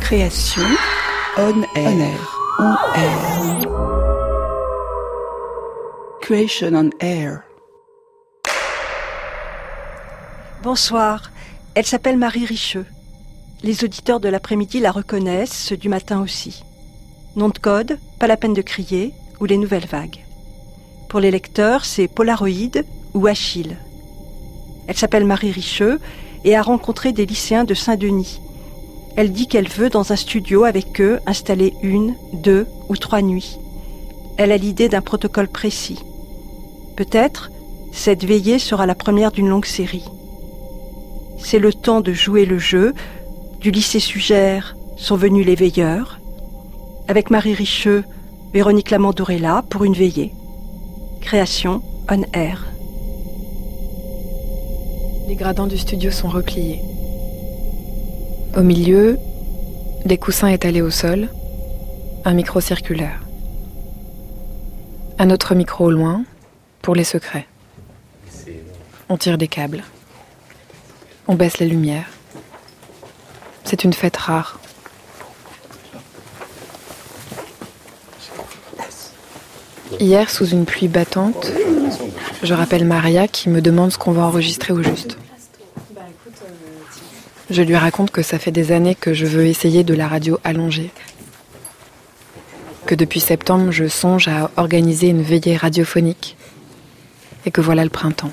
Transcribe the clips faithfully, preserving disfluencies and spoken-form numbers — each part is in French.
Création on air. On air. Creation on air. Bonsoir, elle s'appelle Marie Richeux. Les auditeurs de l'après-midi la reconnaissent, ceux du matin aussi. Nom de code, pas la peine de crier, ou les nouvelles vagues. Pour les lecteurs, c'est Polaroid ou Achille. Elle s'appelle Marie Richeux et a rencontré des lycéens de Saint-Denis. Elle dit qu'elle veut, dans un studio avec eux, installer une, deux ou trois nuits. Elle a l'idée d'un protocole précis. Peut-être, cette veillée sera la première d'une longue série. C'est le temps de jouer le jeu. Du lycée Sugère sont venus les veilleurs. Avec Marie Richeux, Véronique Lamandorella pour une veillée. Création on air. Les gradins du studio sont repliés. Au milieu, des coussins étalés au sol, un micro circulaire. Un autre micro au loin, pour les secrets. On tire des câbles. On baisse les lumières. C'est une fête rare. Hier, sous une pluie battante, je rappelle Maria qui me demande ce qu'on va enregistrer au juste. Je lui raconte que ça fait des années que je veux essayer de la radio allongée. Que depuis septembre, je songe à organiser une veillée radiophonique. Et que voilà le printemps.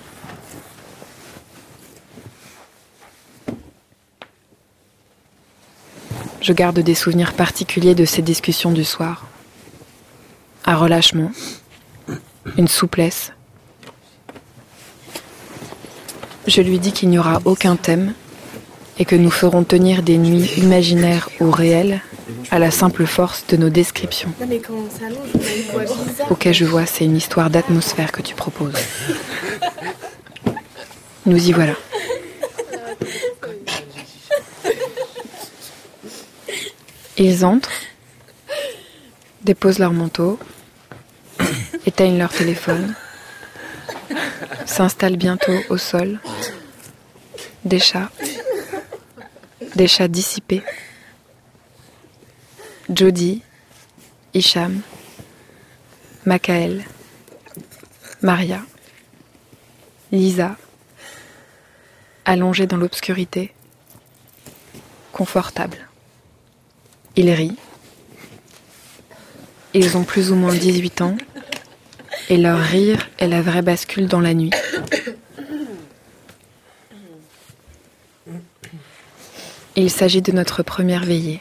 Je garde des souvenirs particuliers de ces discussions du soir. Un relâchement, une souplesse. Je lui dis qu'il n'y aura aucun thème et que nous ferons tenir des nuits imaginaires ou réelles à la simple force de nos descriptions. Ok, je vois, c'est une histoire d'atmosphère que tu proposes. Nous y voilà. Ils entrent, déposent leur manteau, éteignent leur téléphone, s'installent bientôt au sol. Des chats, des chats dissipés. Jody, Hicham, Makaël, Maria, Lisa, allongés dans l'obscurité, confortables. Ils rient. Ils ont plus ou moins dix-huit ans et leur rire est la vraie bascule dans la nuit. Il s'agit de notre première veillée.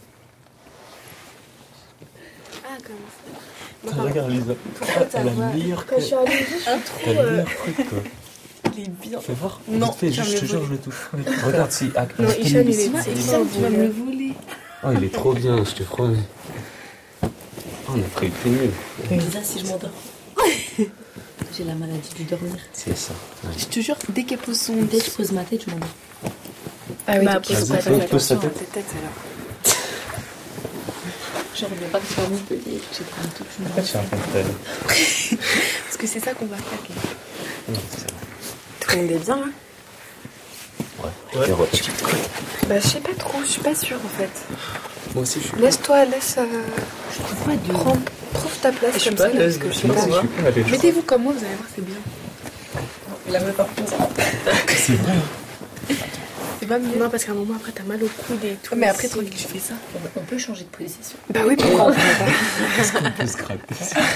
Ah, comme ça. Regarde Lisa, elle a le meilleur que... Quand je suis arrivée, je suis trop... T'as le meilleur truc, quoi. Il est bien. Fais voir. Non, Vite fait, tu vas je me te le jure, je voler. le touche. Regarde, si... Ah, Non, quel Hicham, il est ici, bien. c'est Hicham, tu vas me le voler. Oh, il est trop bien, je te promets. Oh, on a pris le plus nul. Lisa, si je m'endors. J'ai la maladie du dormir. C'est ça. Ouais. Je te jure, dès qu'elle pose son... Dès que je pose ma tête, je m'endors. Ah oui, Bah, donc il pose faut pas pas ta faire pose ta attention à tête. tes têtes alors. Je reviens pas que tu vas Montpellier et que j'ai pris toute une Pourquoi tu racontes ta vie? Parce que c'est ça qu'on va faire. là. Non, c'est vrai. Tout le monde est bien là? Ouais. Ouais. Bah je sais pas trop, je suis pas sûre en fait. Moi aussi, je suis Laisse-toi, laisse... Euh, Je trouve pas de... prends, prouve ta place comme ça là, parce que je sais Moi pas. aussi, je suis pas allé. Mettez-vous comme moi, vous allez voir, c'est bien. La meuf par contre. C'est vrai. C'est pas mieux. Non, parce qu'à un moment, après, t'as mal au coude et tout. Mais après, tranquille, je fais ça. On peut changer de position. Bah oui, pourquoi on pourrait pas? Est-ce qu'on peut se craquer?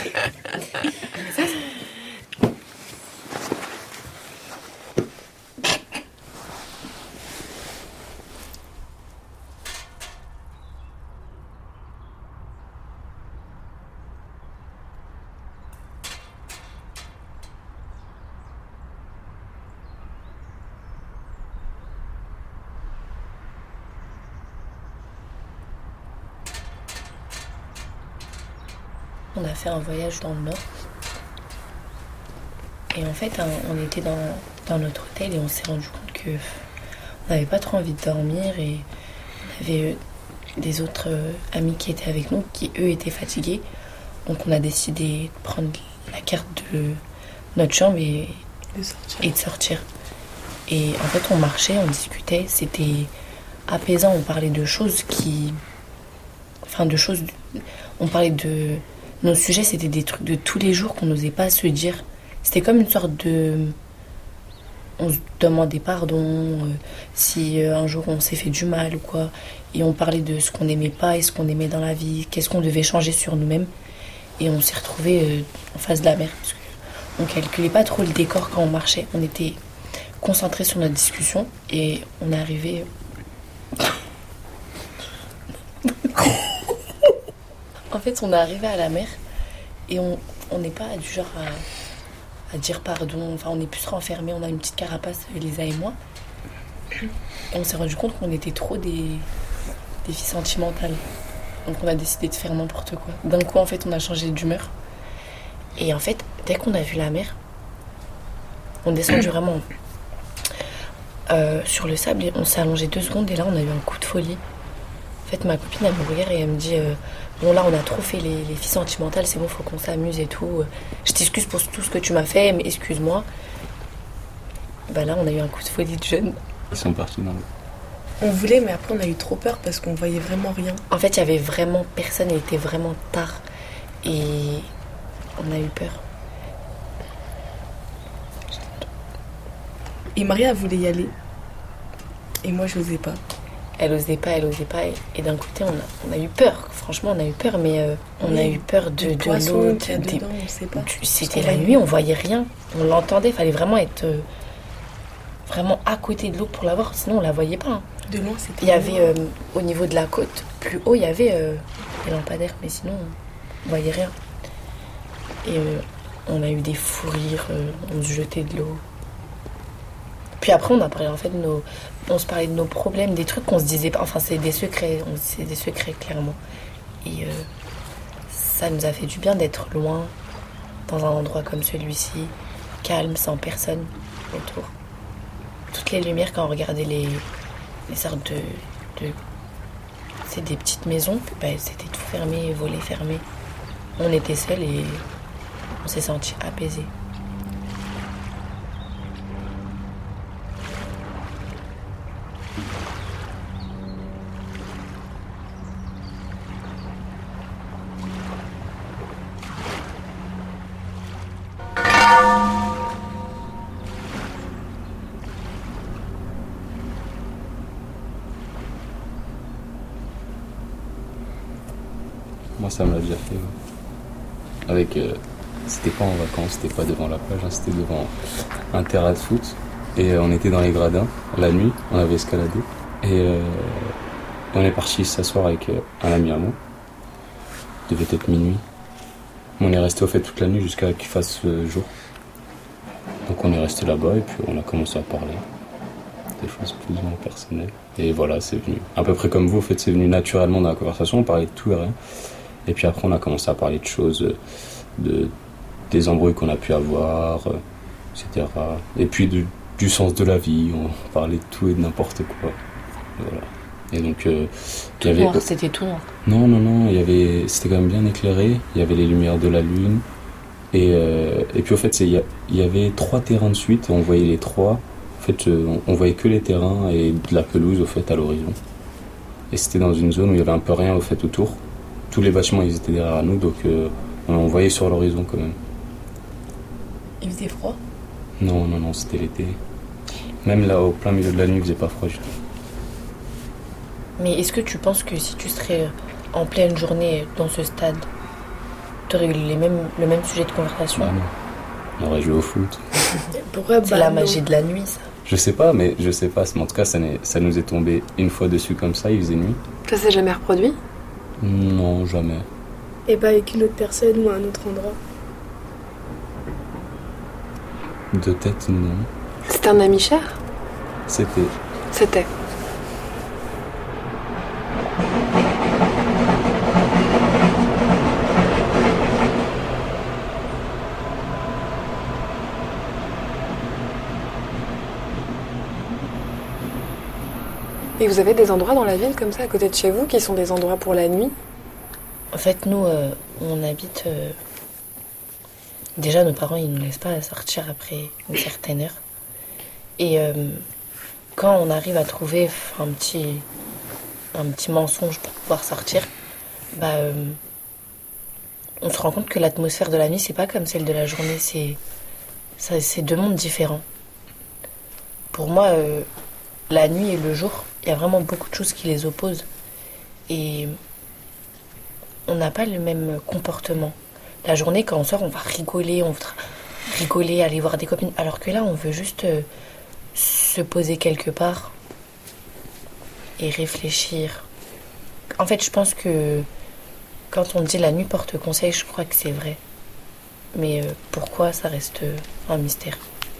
On a fait un voyage dans le Nord. Et en fait, on était dans, dans notre hôtel et on s'est rendu compte que on n'avait pas trop envie de dormir et on avait des autres amis qui étaient avec nous qui, eux, étaient fatigués. Donc on a décidé de prendre la carte de notre chambre et De sortir. et de sortir. Et en fait, on marchait, on discutait, c'était apaisant, on parlait de choses qui enfin de choses. On parlait de nos sujets, c'était des trucs de tous les jours qu'on n'osait pas se dire. C'était comme une sorte de, on se demandait pardon euh, si euh, un jour on s'est fait du mal ou quoi, et on parlait de ce qu'on n'aimait pas et ce qu'on aimait dans la vie, qu'est-ce qu'on devait changer sur nous-mêmes, et on s'est retrouvés euh, en face de la mer parce qu'on calculait pas trop le décor quand on marchait, on était concentrés sur notre discussion et on est arrivé. En fait, on est arrivé à la mer et on on n'est pas du genre à, à dire pardon. Enfin, on est plus renfermés. On a une petite carapace, Elisa et moi. Et on s'est rendu compte qu'on était trop des, des filles sentimentales. Donc, on a décidé de faire n'importe quoi. D'un coup, en fait, on a changé d'humeur. Et en fait, dès qu'on a vu la mer, on est descendu vraiment euh, sur le sable et on s'est allongé deux secondes. Et là, on a eu un coup de folie. En fait, ma copine, elle me regarde et elle me dit euh, bon, là, on a trop fait les, les filles sentimentales, c'est bon, faut qu'on s'amuse et tout. Je t'excuse pour tout ce que tu m'as fait, mais excuse-moi. Bah là, on a eu un coup de folie de jeunes. Ils sont partis dans l'eau. On voulait, mais après, on a eu trop peur parce qu'on voyait vraiment rien. En fait, il y avait vraiment personne, il était vraiment tard. Et on a eu peur. Et Maria voulait y aller. Et moi, je n'osais pas. Elle osait pas, elle osait pas. Et, et d'un côté, on a, on a eu peur. Franchement, on a eu peur, mais euh, on oui, a eu peur de, de l'eau. De, de, dedans, on sait pas. C'était la nuit, on voyait rien. On l'entendait, il fallait vraiment être euh, vraiment à côté de l'eau pour la voir, sinon on la voyait pas. Hein. De loin, c'était. Il y avait euh, au niveau de la côte, plus haut, il y avait euh, des lampadaires, mais sinon on voyait rien. Et euh, on a eu des fous rires, euh, on se jetait de l'eau. Puis après, on a parlé en fait de nos. On se parlait de nos problèmes, des trucs qu'on se disait pas. Enfin, c'est des secrets, on, c'est des secrets clairement. Et euh, ça nous a fait du bien d'être loin, dans un endroit comme celui-ci, calme, sans personne autour. Toutes les lumières, quand on regardait les, les sortes de, de. C'est des petites maisons, ben, c'était tout fermé, volets fermés. On était seuls et on s'est sentis apaisés. Moi, ça me l'a déjà fait. Ouais. Avec, euh, c'était pas en vacances, c'était pas devant la plage, hein, c'était devant un terrain de foot. Et euh, on était dans les gradins, la nuit, on avait escaladé. Et euh, on est parti s'asseoir avec euh, un ami à moi. Il devait être minuit. On est resté au fait toute la nuit jusqu'à qu'il fasse le jour. Donc on est resté là-bas et puis on a commencé à parler. Des choses plus ou moins personnelles. Et voilà, c'est venu. À peu près comme vous, en fait, c'est venu naturellement dans la conversation, on parlait de tout et rien. Et puis après, on a commencé à parler de choses, de, des embrouilles qu'on a pu avoir, et cetera. Et puis de, du sens de la vie, on parlait de tout et de n'importe quoi. Voilà. Et donc, euh, tout il y avait... noir, c'était tout noir. Non, non, non, il y avait... c'était quand même bien éclairé. Il y avait les lumières de la lune. Et, euh, et puis, au fait, c'est, il, y a, il y avait trois terrains de suite, on voyait les trois. En fait, on, on voyait que les terrains et de la pelouse, au fait, à l'horizon. Et c'était dans une zone où il y avait un peu rien, au fait, autour. Tous les bâtiments, ils étaient derrière nous, donc euh, on voyait sur l'horizon quand même. Il faisait froid ? Non, non, non, c'était l'été. Même là, au plein milieu de la nuit, il faisait pas froid du tout. Mais est-ce que tu penses que si tu serais en pleine journée dans ce stade, tu aurais eu les mêmes, le même sujet de conversation ? Bah non. On aurait joué au foot. Pourquoi C'est bah la non. magie de la nuit, ça. Je sais pas, mais je sais pas. Mais en tout cas, ça, ça nous est tombé une fois dessus comme ça, il faisait nuit. Ça s'est jamais reproduit ? Non, jamais. Et bah avec une autre personne ou à un autre endroit. De tête, non. C'était un ami cher ? C'était. C'était. Et vous avez des endroits dans la ville comme ça à côté de chez vous qui sont des endroits pour la nuit ? En fait, nous, euh, on habite... Euh... Déjà, nos parents, ils ne nous laissent pas sortir après une certaine heure. Et euh, quand on arrive à trouver un petit, un petit mensonge pour pouvoir sortir, bah, euh, on se rend compte que l'atmosphère de la nuit, c'est pas comme celle de la journée. C'est, ça, c'est deux mondes différents. Pour moi, euh, la nuit et le jour, il y a vraiment beaucoup de choses qui les opposent. Et on n'a pas le même comportement. La journée, quand on sort, on va rigoler, on va rigoler, aller voir des copines. Alors que là, on veut juste euh, se poser quelque part et réfléchir. En fait, je pense que quand on dit la nuit porte conseil, je crois que c'est vrai. Mais euh, pourquoi, ça reste euh, un mystère.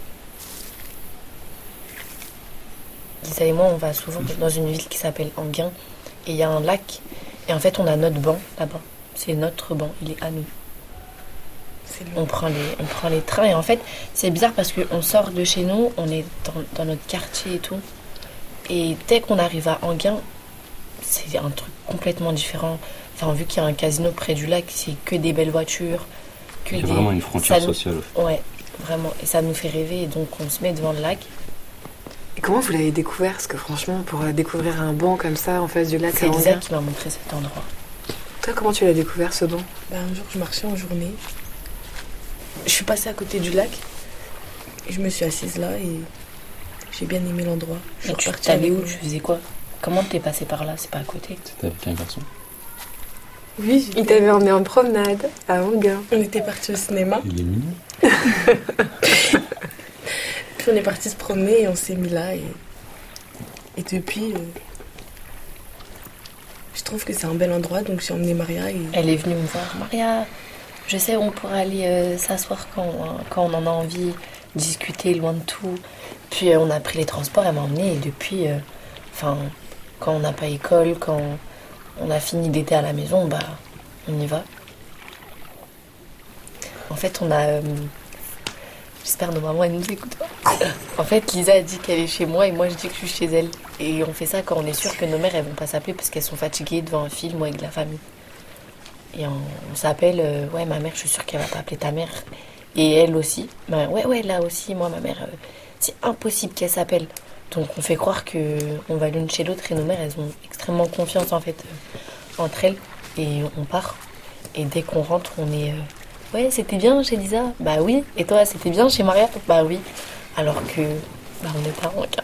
Lisa et moi, on va souvent dans une ville qui s'appelle Enghien. Et il y a un lac. Et en fait, on a notre banc là-bas. C'est notre banc, il est à nous. On prend, les, on prend les trains. Et en fait, c'est bizarre parce qu'on sort de chez nous, on est dans, dans notre quartier et tout. Et dès qu'on arrive à Enghien, c'est un truc complètement différent. Enfin, vu qu'il y a un casino près du lac, c'est que des belles voitures. Que il y a des... vraiment une frontière nous... sociale. Ouais, vraiment. Et ça nous fait rêver. Et donc, on se met devant le lac. Et comment vous l'avez découvert? Parce que franchement, pour découvrir un banc comme ça en face du lac, c'est Lisa qui m'a montré cet endroit. Toi, comment tu l'as découvert, ce banc? Bah, un jour, je marchais en journée. Je suis passée à côté du lac. Et je me suis assise là et j'ai bien aimé l'endroit. Et tu es allée où? Tu faisais quoi? Comment t'es passée par là? C'est pas à côté? C'était avec un garçon? Oui, j'étais... Il t'avait emmené en promenade à Enghien. On était partis au cinéma. Il est mignon. Puis on est partis se promener et on s'est mis là. Et, et depuis, euh... je trouve que c'est un bel endroit. Donc j'ai emmené Maria. Et... Elle est venue me voir. Maria, je sais où on pourrait aller euh, s'asseoir quand, quand on en a envie, discuter loin de tout. Puis euh, on a pris les transports, elle m'a emmenée. Et depuis, euh, enfin, quand on n'a pas école, quand on a fini d'été à la maison, bah, on y va. En fait, on a... Euh, J'espère que nos mamans, elles nous écoutent pas. En fait, Lisa a dit qu'elle est chez moi et moi, je dis que je suis chez elle. Et on fait ça quand on est sûr que nos mères, elles vont pas s'appeler parce qu'elles sont fatiguées devant un film ou avec la famille. Et on, on s'appelle, euh, ouais, ma mère, je suis sûre qu'elle va pas appeler ta mère. Et elle aussi. Ben, ouais, ouais, là aussi, moi, ma mère, euh, c'est impossible qu'elle s'appelle. Donc, on fait croire qu'on va l'une chez l'autre et nos mères, elles ont extrêmement confiance, en fait, euh, entre elles. Et on part. Et dès qu'on rentre, on est... Euh, ouais, c'était bien chez Lisa? Bah oui. Et toi, c'était bien chez Maria? Bah oui. Alors que, bah on n'est pas en cas.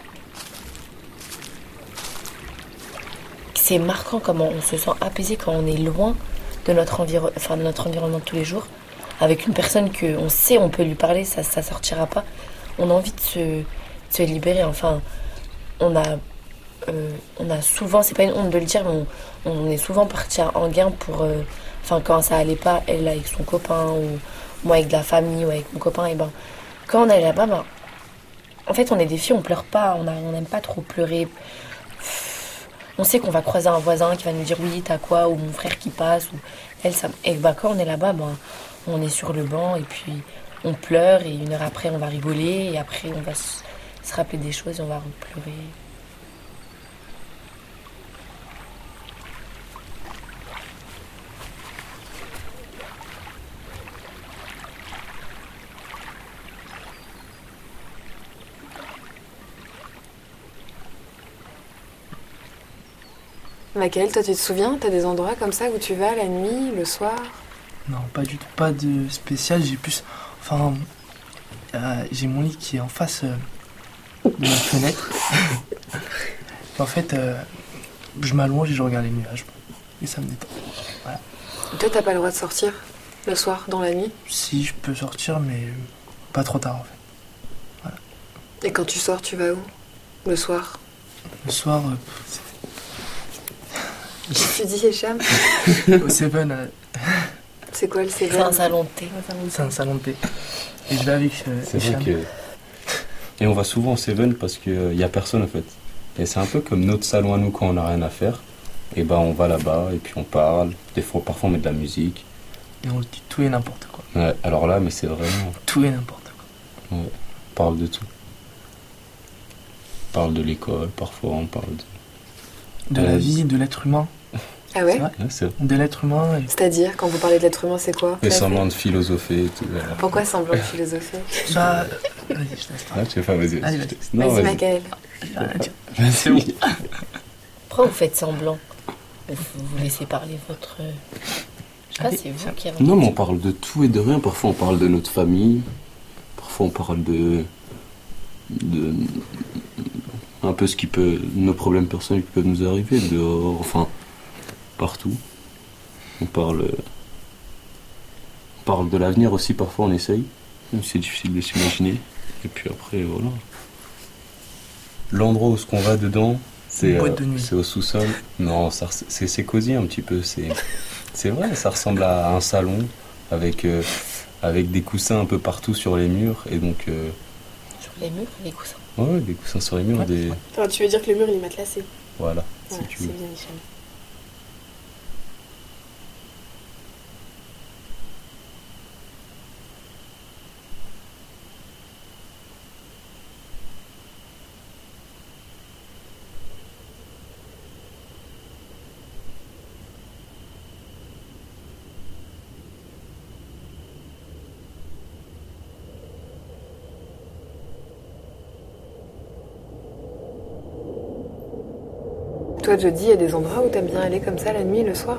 C'est marquant comment on se sent apaisé quand on est loin de notre, enviro... enfin, de notre environnement de tous les jours. Avec une personne qu'on sait, on peut lui parler, ça ne sortira pas. On a envie de se, de se libérer. Enfin, on a, euh, on a souvent, c'est pas une honte de le dire, mais on, on est souvent partis à Enghien pour... Euh, Enfin, quand ça allait pas, elle avec son copain, ou moi avec de la famille, ou avec mon copain, et ben, quand on allait là-bas, ben, en fait, on est des filles, on pleure pas, on n'aime pas trop pleurer. On sait qu'on va croiser un voisin qui va nous dire oui, t'as quoi, ou mon frère qui passe, ou elle, ça. Et ben, quand on est là-bas, ben, on est sur le banc, et puis on pleure, et une heure après, on va rigoler, et après, on va se, se rappeler des choses, et on va pleurer. Michael, toi tu te souviens, t'as des endroits comme ça où tu vas la nuit, le soir? Non, pas du tout, pas de spécial, j'ai plus... Enfin, euh, j'ai mon lit qui est en face euh, de ma fenêtre. Et en fait, euh, je m'allonge et je regarde les nuages. Et ça me détend. Voilà. Et toi, t'as pas le droit de sortir le soir, dans la nuit? Si, je peux sortir, mais pas trop tard en fait. Voilà. Et quand tu sors, tu vas où? Le soir? Le soir, euh, c'est... Tu dis Hicham? Au Seven. Euh... C'est quoi le Seven? C'est un salon de thé. C'est un salon de thé. Et je vais avec euh, C'est Hicham. vrai que... Et on va souvent au Seven parce qu'il n'y a personne en fait. Et c'est un peu comme notre salon à nous quand on n'a rien à faire. Et bah on va là-bas et puis on parle. Des fois, parfois on met de la musique. Et on dit tout et n'importe quoi. Ouais, alors là, mais c'est vraiment... Tout et n'importe quoi. Ouais, on parle de tout. On parle de l'école, parfois on parle de... De la vie, de l'être humain. Ah ouais? C'est vrai. Ouais, c'est vrai. De l'être humain. Et... C'est-à-dire, quand vous parlez de l'être humain, c'est quoi? Et semblant de philosopher et tout. Voilà. Pourquoi semblant de philosopher? Bah, vas-y, je te laisse. Ah, tu veux faire, vas-y. Allez, vas-y. Non, Vas-y, Michael. Rien à dire. C'est bon. Pourquoi vous faites semblant? Vous laissez parler votre... Je sais pas, c'est vous qui avez... Non, mais on parle de tout et de rien. Parfois, on parle de notre famille. Parfois, on parle de... de... un peu ce qui peut... nos problèmes personnels qui peuvent nous arriver, dehors, enfin, partout. On parle... on parle de l'avenir aussi, parfois, on essaye. C'est difficile de s'imaginer. Et puis après, voilà. L'endroit où ce qu'on va dedans, c'est, euh, c'est au sous-sol. Non, ça, c'est, c'est cosy un petit peu. C'est, c'est vrai, ça ressemble à un salon avec, euh, avec des coussins un peu partout sur les murs. Et donc, euh... sur les murs, les coussins. Ouais, des coussins sur les murs. Ouais. Des... Enfin, tu veux dire que le mur il est matelassé. Voilà, ouais, si tu veux. C'est bien, Michel. Toi, Jody, il y a des endroits où t'aimes bien aller comme ça la nuit, le soir?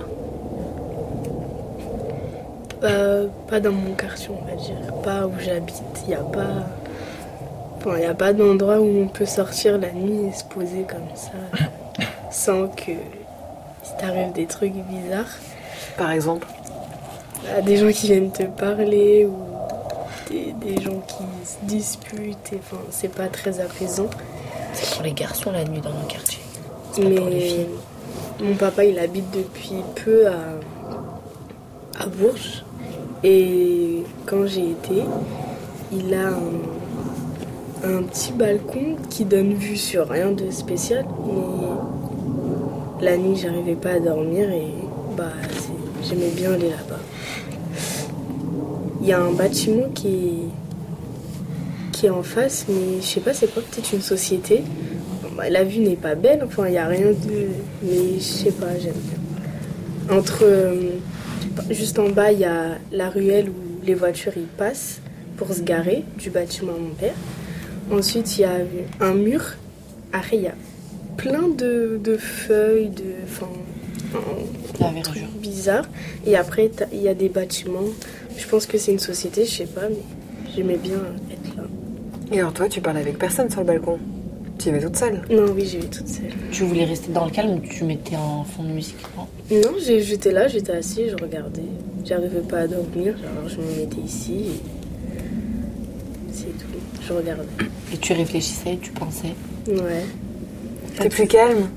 euh, Pas dans mon quartier, on va dire. Pas où j'habite. Il n'y a pas... Enfin, il n'y a pas d'endroit où on peut sortir la nuit et se poser comme ça sans que il t'arrive des trucs bizarres. Par exemple? Bah, des gens qui viennent te parler ou des, des gens qui se disputent. Et, enfin, c'est pas très apaisant. C'est pour les garçons la nuit dans mon quartier. Mais mon papa, il habite depuis peu à, à Bourges. Et quand j'ai été, il a un, un petit balcon qui donne vue sur rien de spécial. Mais la nuit, j'arrivais pas à dormir et bah, c'est, j'aimais bien aller là-bas. Il y a un bâtiment qui est, qui est en face, mais je sais pas c'est quoi, peut-être une société. La vue n'est pas belle, enfin il n'y a rien de... Mais je sais pas, j'aime bien. Entre... Euh, juste en bas, il y a la ruelle où les voitures y passent pour se garer, du bâtiment à mon père. Ensuite, il y a un mur. Après, il y a plein de, de feuilles, de... Enfin... Un truc bizarre. Et après, il y a des bâtiments. Je pense que c'est une société, je sais pas, mais j'aimais bien être là. Et alors toi, tu parles avec personne sur le balcon? Tu y vas toute seule? Non, oui, j'y vais toute seule. Tu voulais rester dans le calme ou tu mettais en fond de musique? Non, non j'ai, j'étais là, j'étais assise, je regardais. J'arrivais pas à dormir, alors je me mettais ici et c'est tout. Je regardais. Et tu réfléchissais, tu pensais? Ouais. T'es plus calme?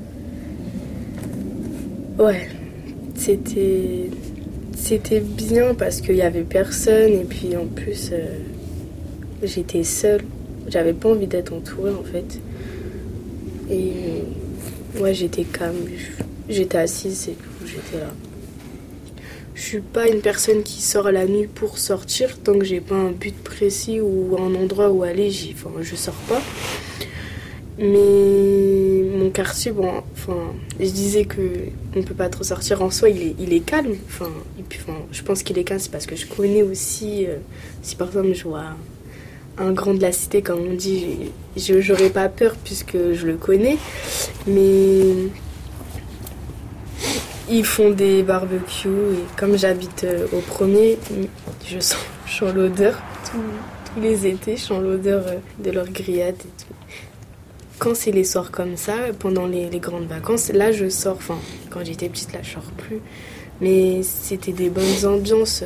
Ouais. C'était... C'était bien parce qu'il y avait personne et puis en plus, euh, j'étais seule. J'avais pas envie d'être entourée en fait. Et ouais, j'étais calme, j'étais assise et tout, j'étais là. Je suis pas une personne qui sort la nuit pour sortir, tant que j'ai pas un but précis ou un endroit où aller, j'y, enfin, je sors pas. Mais mon quartier, bon, enfin, je disais que on peut pas trop sortir en soi, il est, il est calme. Enfin, et puis, enfin, je pense qu'il est calme, c'est parce que je connais aussi, euh, si par exemple je vois un grand de la cité, comme on dit, je, j'aurais pas peur puisque je le connais. Mais ils font des barbecues et comme j'habite au premier, je sens, je sens l'odeur. Tous, tous les étés, je sens l'odeur de leur grillade et tout. Quand c'est les soirs comme ça, pendant les, les grandes vacances, là je sors, enfin quand j'étais petite là je sors plus, mais c'était des bonnes ambiances.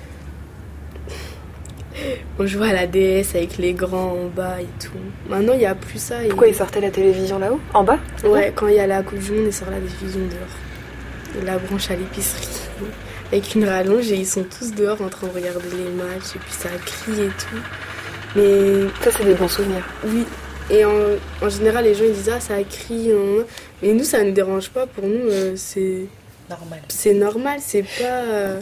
On jouait à la D S avec les grands en bas et tout. Maintenant, il n'y a plus ça. Et... Pourquoi ils sortaient la télévision là-haut? En bas? Ouais, quand il y a la Coupe du Monde, ils sortent la télévision dehors. Et la branche à l'épicerie. Avec une rallonge et ils sont tous dehors en train de regarder les matchs. Et puis ça crie et tout. Mais... Ça, c'est des bons souvenirs. Oui. Et en, en général, les gens ils disent « Ah, ça crie. Hein. » Mais nous, ça ne nous dérange pas. Pour nous, euh, c'est... Normal. C'est normal, c'est pas... Euh...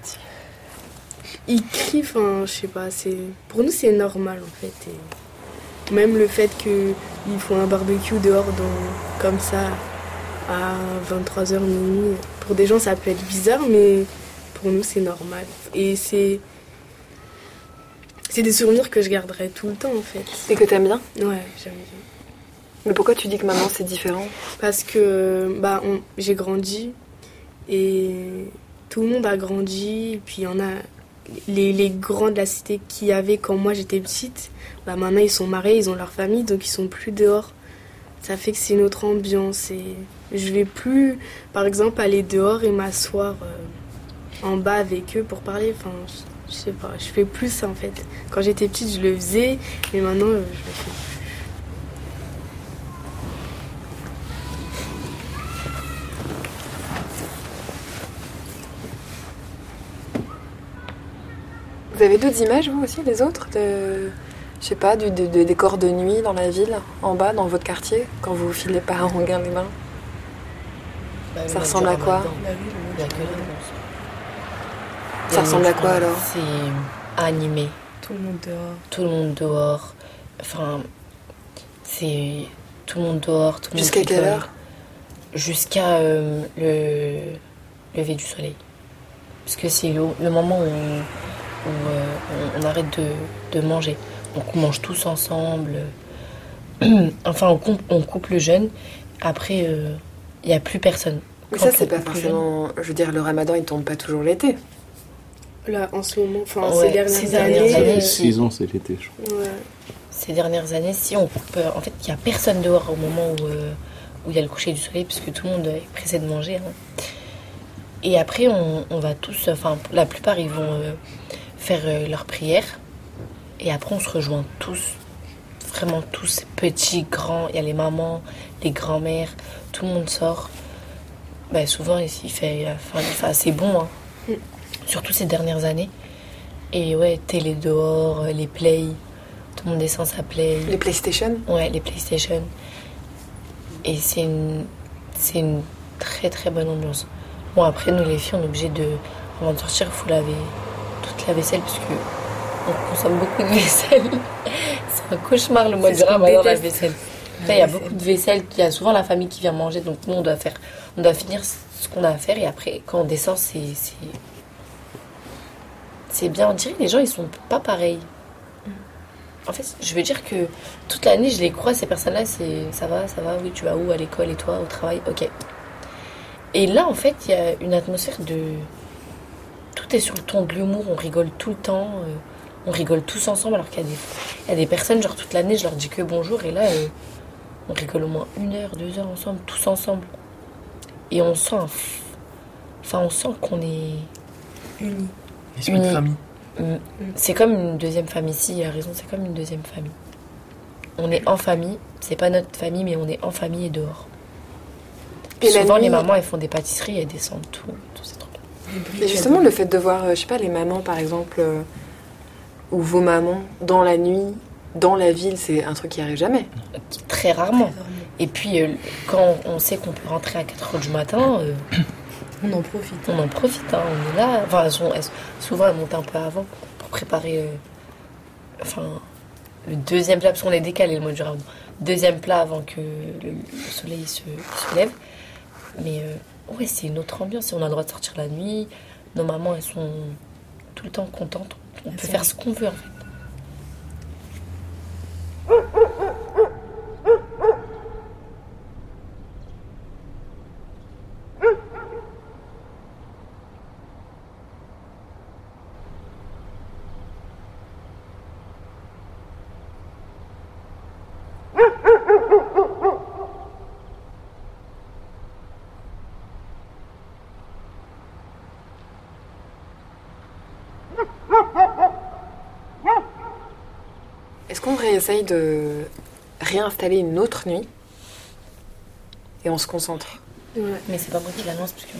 Ils crient, enfin, je sais pas, c'est... Pour nous, c'est normal, en fait. Et même le fait qu'ils font un barbecue dehors, dans... comme ça, à vingt-trois heures minuit, pour des gens, ça peut être bizarre, mais pour nous, c'est normal. Et c'est... C'est des souvenirs que je garderai tout le temps, en fait. Et que t'aimes bien? Ouais, j'aime bien. Mais pourquoi tu dis que maintenant c'est différent ? Parce que bah, on- j'ai grandi et tout le monde a grandi. Et puis il y en a les, les grands de la cité qu'il y avait quand moi j'étais petite. Bah, maintenant ils sont mariés, ils ont leur famille, donc ils sont plus dehors. Ça fait que c'est une autre ambiance. Et je vais plus, par exemple, aller dehors et m'asseoir euh, en bas avec eux pour parler. Enfin, je, je sais pas, je fais plus ça en fait. Quand j'étais petite, je le faisais, mais maintenant euh, je le fais plus. Vous avez d'autres images, vous aussi, les autres de, je sais pas, du, de, de décors de nuit dans la ville, en bas, dans votre quartier, quand vous filez pas à Enghien-les-Bains ? Bah, Ça le ressemble à quoi ? Ramadan, il y a que les danses. Ça Et ressemble à le quoi, alors ? C'est animé. Tout le monde dehors. Tout le monde dehors. Enfin, c'est tout le monde dehors. Tout le monde Jusqu'à quelle rigole. heure ? Jusqu'à euh, le lever du soleil. Parce que c'est le, le moment où, on, où euh, on, on arrête de, de manger. Donc on mange tous ensemble. Enfin, on coupe, on coupe le jeûne. Après, il euh, n'y a plus personne. Mais Quand ça, c'est on pas coupe le forcément... Je veux dire, le ramadan, il tombe pas toujours l'été. Là, en ce moment, enfin, Ouais, ces dernières ces dernières années. années, euh, Saison, c'est l'été, je crois. ouais. Ces dernières années, si on coupe... euh, En fait, il n'y a personne dehors au moment où euh, où il y a le coucher du soleil, puisque tout le monde est pressé de manger. Hein. Et après, on, on va tous... Enfin, la plupart, ils vont euh, faire euh, leur prière. Et après, on se rejoint tous. Vraiment tous, petits, grands. Il y a les mamans, les grands-mères. Tout le monde sort. Ben, souvent, il fait, enfin, il fait assez bon. Hein. Mm. Surtout ces dernières années. Et ouais, télé dehors, les plays. Tout le monde descend sa play. Les PlayStation ? Ouais, les PlayStation. Et c'est une, c'est une très très bonne ambiance. Bon, après, nous les filles, on est obligés de. Avant de sortir, il faut laver toute la vaisselle, parce que on consomme beaucoup de vaisselle. C'est un cauchemar le mois C'est du ce qu'on ramadan, la déteste. vaisselle. Après, il y a beaucoup de vaisselle, il y a souvent la famille qui vient manger, donc nous, on doit faire. On doit finir ce qu'on a à faire, et après, quand on descend, c'est. C'est, c'est bien. On dirait que les gens, ils sont pas pareils. En fait, je veux dire que toute l'année, je les crois, ces personnes-là, c'est ça va, ça va, oui, tu vas où, à l'école, et toi, au travail, ok. Et là, en fait, il y a une atmosphère de... Tout est sur le ton de l'humour, on rigole tout le temps, euh, on rigole tous ensemble, alors qu'il y a des, il y a des personnes, genre toute l'année, je leur dis que bonjour, et là, euh, on rigole au moins une heure, deux heures ensemble, tous ensemble. Et on sent... un f- Enfin, on sent qu'on est... Unis. L'esprit de Unis. famille. Mm. C'est comme une deuxième famille, si, il a raison, c'est comme une deuxième famille. On est en famille, c'est pas notre famille, mais on est en famille et dehors. Et la Souvent, nuit- les mamans, elles font des pâtisseries, elles descendent tout, tout c'est trop bien. Et justement, le fait de voir, euh, je sais pas, les mamans, par exemple, euh, ou vos mamans, dans la nuit, dans la ville, c'est un truc qui arrive jamais. Très rarement. Et puis, euh, quand on sait qu'on peut rentrer à quatre heures du matin, euh, On en profite. on en profite, hein, on est là. Enfin, elles sont- elles- souvent, elles montent un peu avant pour préparer euh, enfin, le deuxième plat, parce qu'on est décalé le mois du ramadan. Deuxième plat avant que le, le soleil se, se lève. Mais euh, ouais, c'est une autre ambiance. Et on a le droit de sortir la nuit. Nos mamans, elles sont tout le temps contentes. On Elles peut sont- faire ce qu'on veut, en fait. Est-ce qu'on réessaye de réinstaller une autre nuit et on se concentre ? Ouais. Mais c'est pas moi qui l'annonce, parce que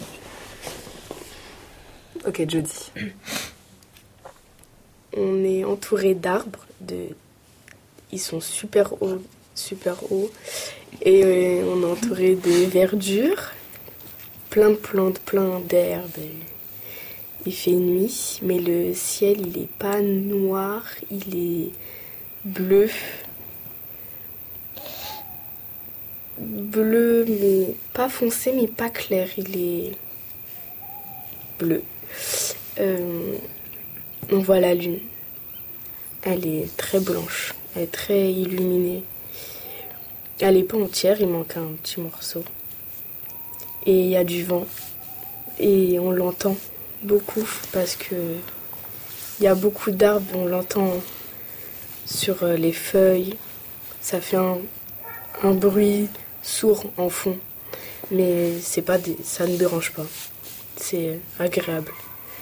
Ok, jeudi. On est entouré d'arbres. De... Ils sont super hauts, super hauts. Et euh, on est entouré de verdure. Plein de plantes, plein d'herbes. Et il fait nuit, mais le ciel, il est pas noir, il est bleu. Bleu, mais pas foncé, mais pas clair. Il est bleu. Euh, on voit la lune. Elle est très blanche. Elle est très illuminée. elle n'est pas entière, il manque un petit morceau. Et il y a du vent. Et on l'entend beaucoup parce que il y a beaucoup d'arbres, on l'entend sur les feuilles. Ça fait un, un bruit sourd en fond. Mais c'est pas des, ça ne dérange pas. C'est agréable.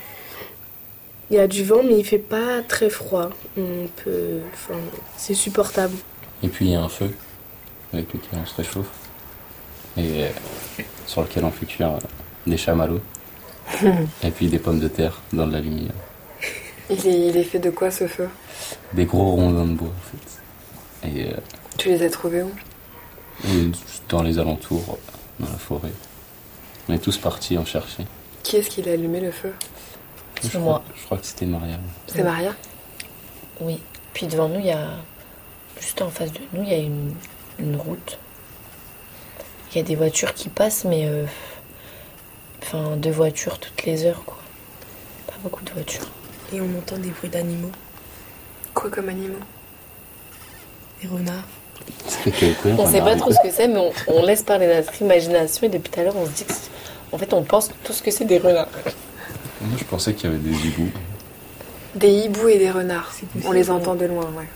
Il y a du vent, mais il fait pas très froid. On peut, enfin, c'est supportable. Et puis il y a un feu avec lequel on se réchauffe et euh, sur lequel on fait cuire euh, des chamallows et puis des pommes de terre dans de la lumière. Il est, il est fait de quoi ce feu? Des gros rondins de bois en fait. Et, euh, Tu les as trouvés où? et dans les alentours, dans la forêt. On est tous partis en chercher. Qui est-ce qui a allumé le feu? C'est Je moi. crois, je crois que c'était Marianne. C'est Maria? Oui. Puis devant nous, il y a. Juste en face de nous, il y a une, une route. Il y a des voitures qui passent, mais. euh, Enfin, deux voitures toutes les heures, quoi. Pas beaucoup de voitures. Et on entend des bruits d'animaux, Quoi comme animaux? des renards. C'était quelqu'un. On sait pas trop ce que c'est, mais on, on laisse parler notre imagination et depuis tout à l'heure, on se dit que. c'est- En fait, on pense tout ce que c'est des renards. Moi je pensais qu'il y avait des hiboux. Des hiboux et des renards. C'est possible, On les ouais. entend de loin, ouais.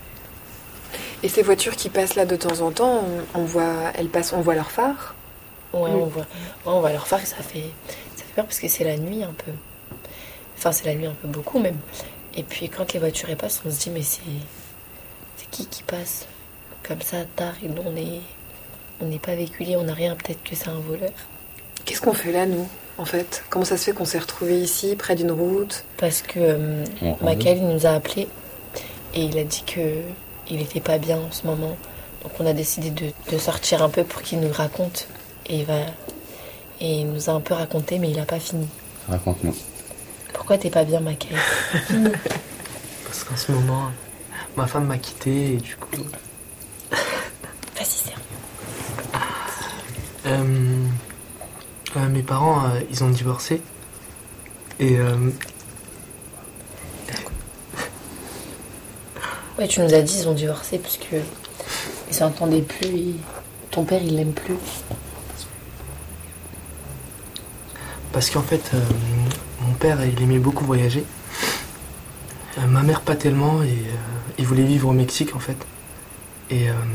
Et ces voitures qui passent là de temps en temps, on, on voit, elles passent, on voit leurs phares. Ouais, on voit, ouais, on voit leur phare et ça fait, ça fait peur parce que c'est la nuit un peu. Enfin, c'est la nuit un peu beaucoup même. Et puis quand les voitures elles passent, on se dit mais c'est, c'est qui qui passe comme ça tard et nous on est, on n'est pas véhiculés, on n'a rien. Peut-être que c'est un voleur. Qu'est-ce qu'on fait là, nous, en fait? Comment ça se fait qu'on s'est retrouvés ici, près d'une route? Parce que euh, On revient. Michael il nous a appelés et il a dit que il était pas bien en ce moment. Donc on a décidé de, de sortir un peu pour qu'il nous raconte. Et il va, et il nous a un peu raconté, mais il a pas fini. Raconte-nous. Pourquoi t'es pas bien, Michael? Parce qu'en ce moment, ma femme m'a quitté et du coup. Vas-y, c'est Euh, euh, mes parents, euh, ils ont divorcé. Et euh, Ouais, tu nous as dit ils ont divorcé parce que ils s'entendaient plus et ton père il l'aime plus. parce qu'en fait, euh, mon père, il aimait beaucoup voyager. Euh, ma mère, pas tellement. Et euh, il voulait vivre au Mexique, en fait. Et, euh,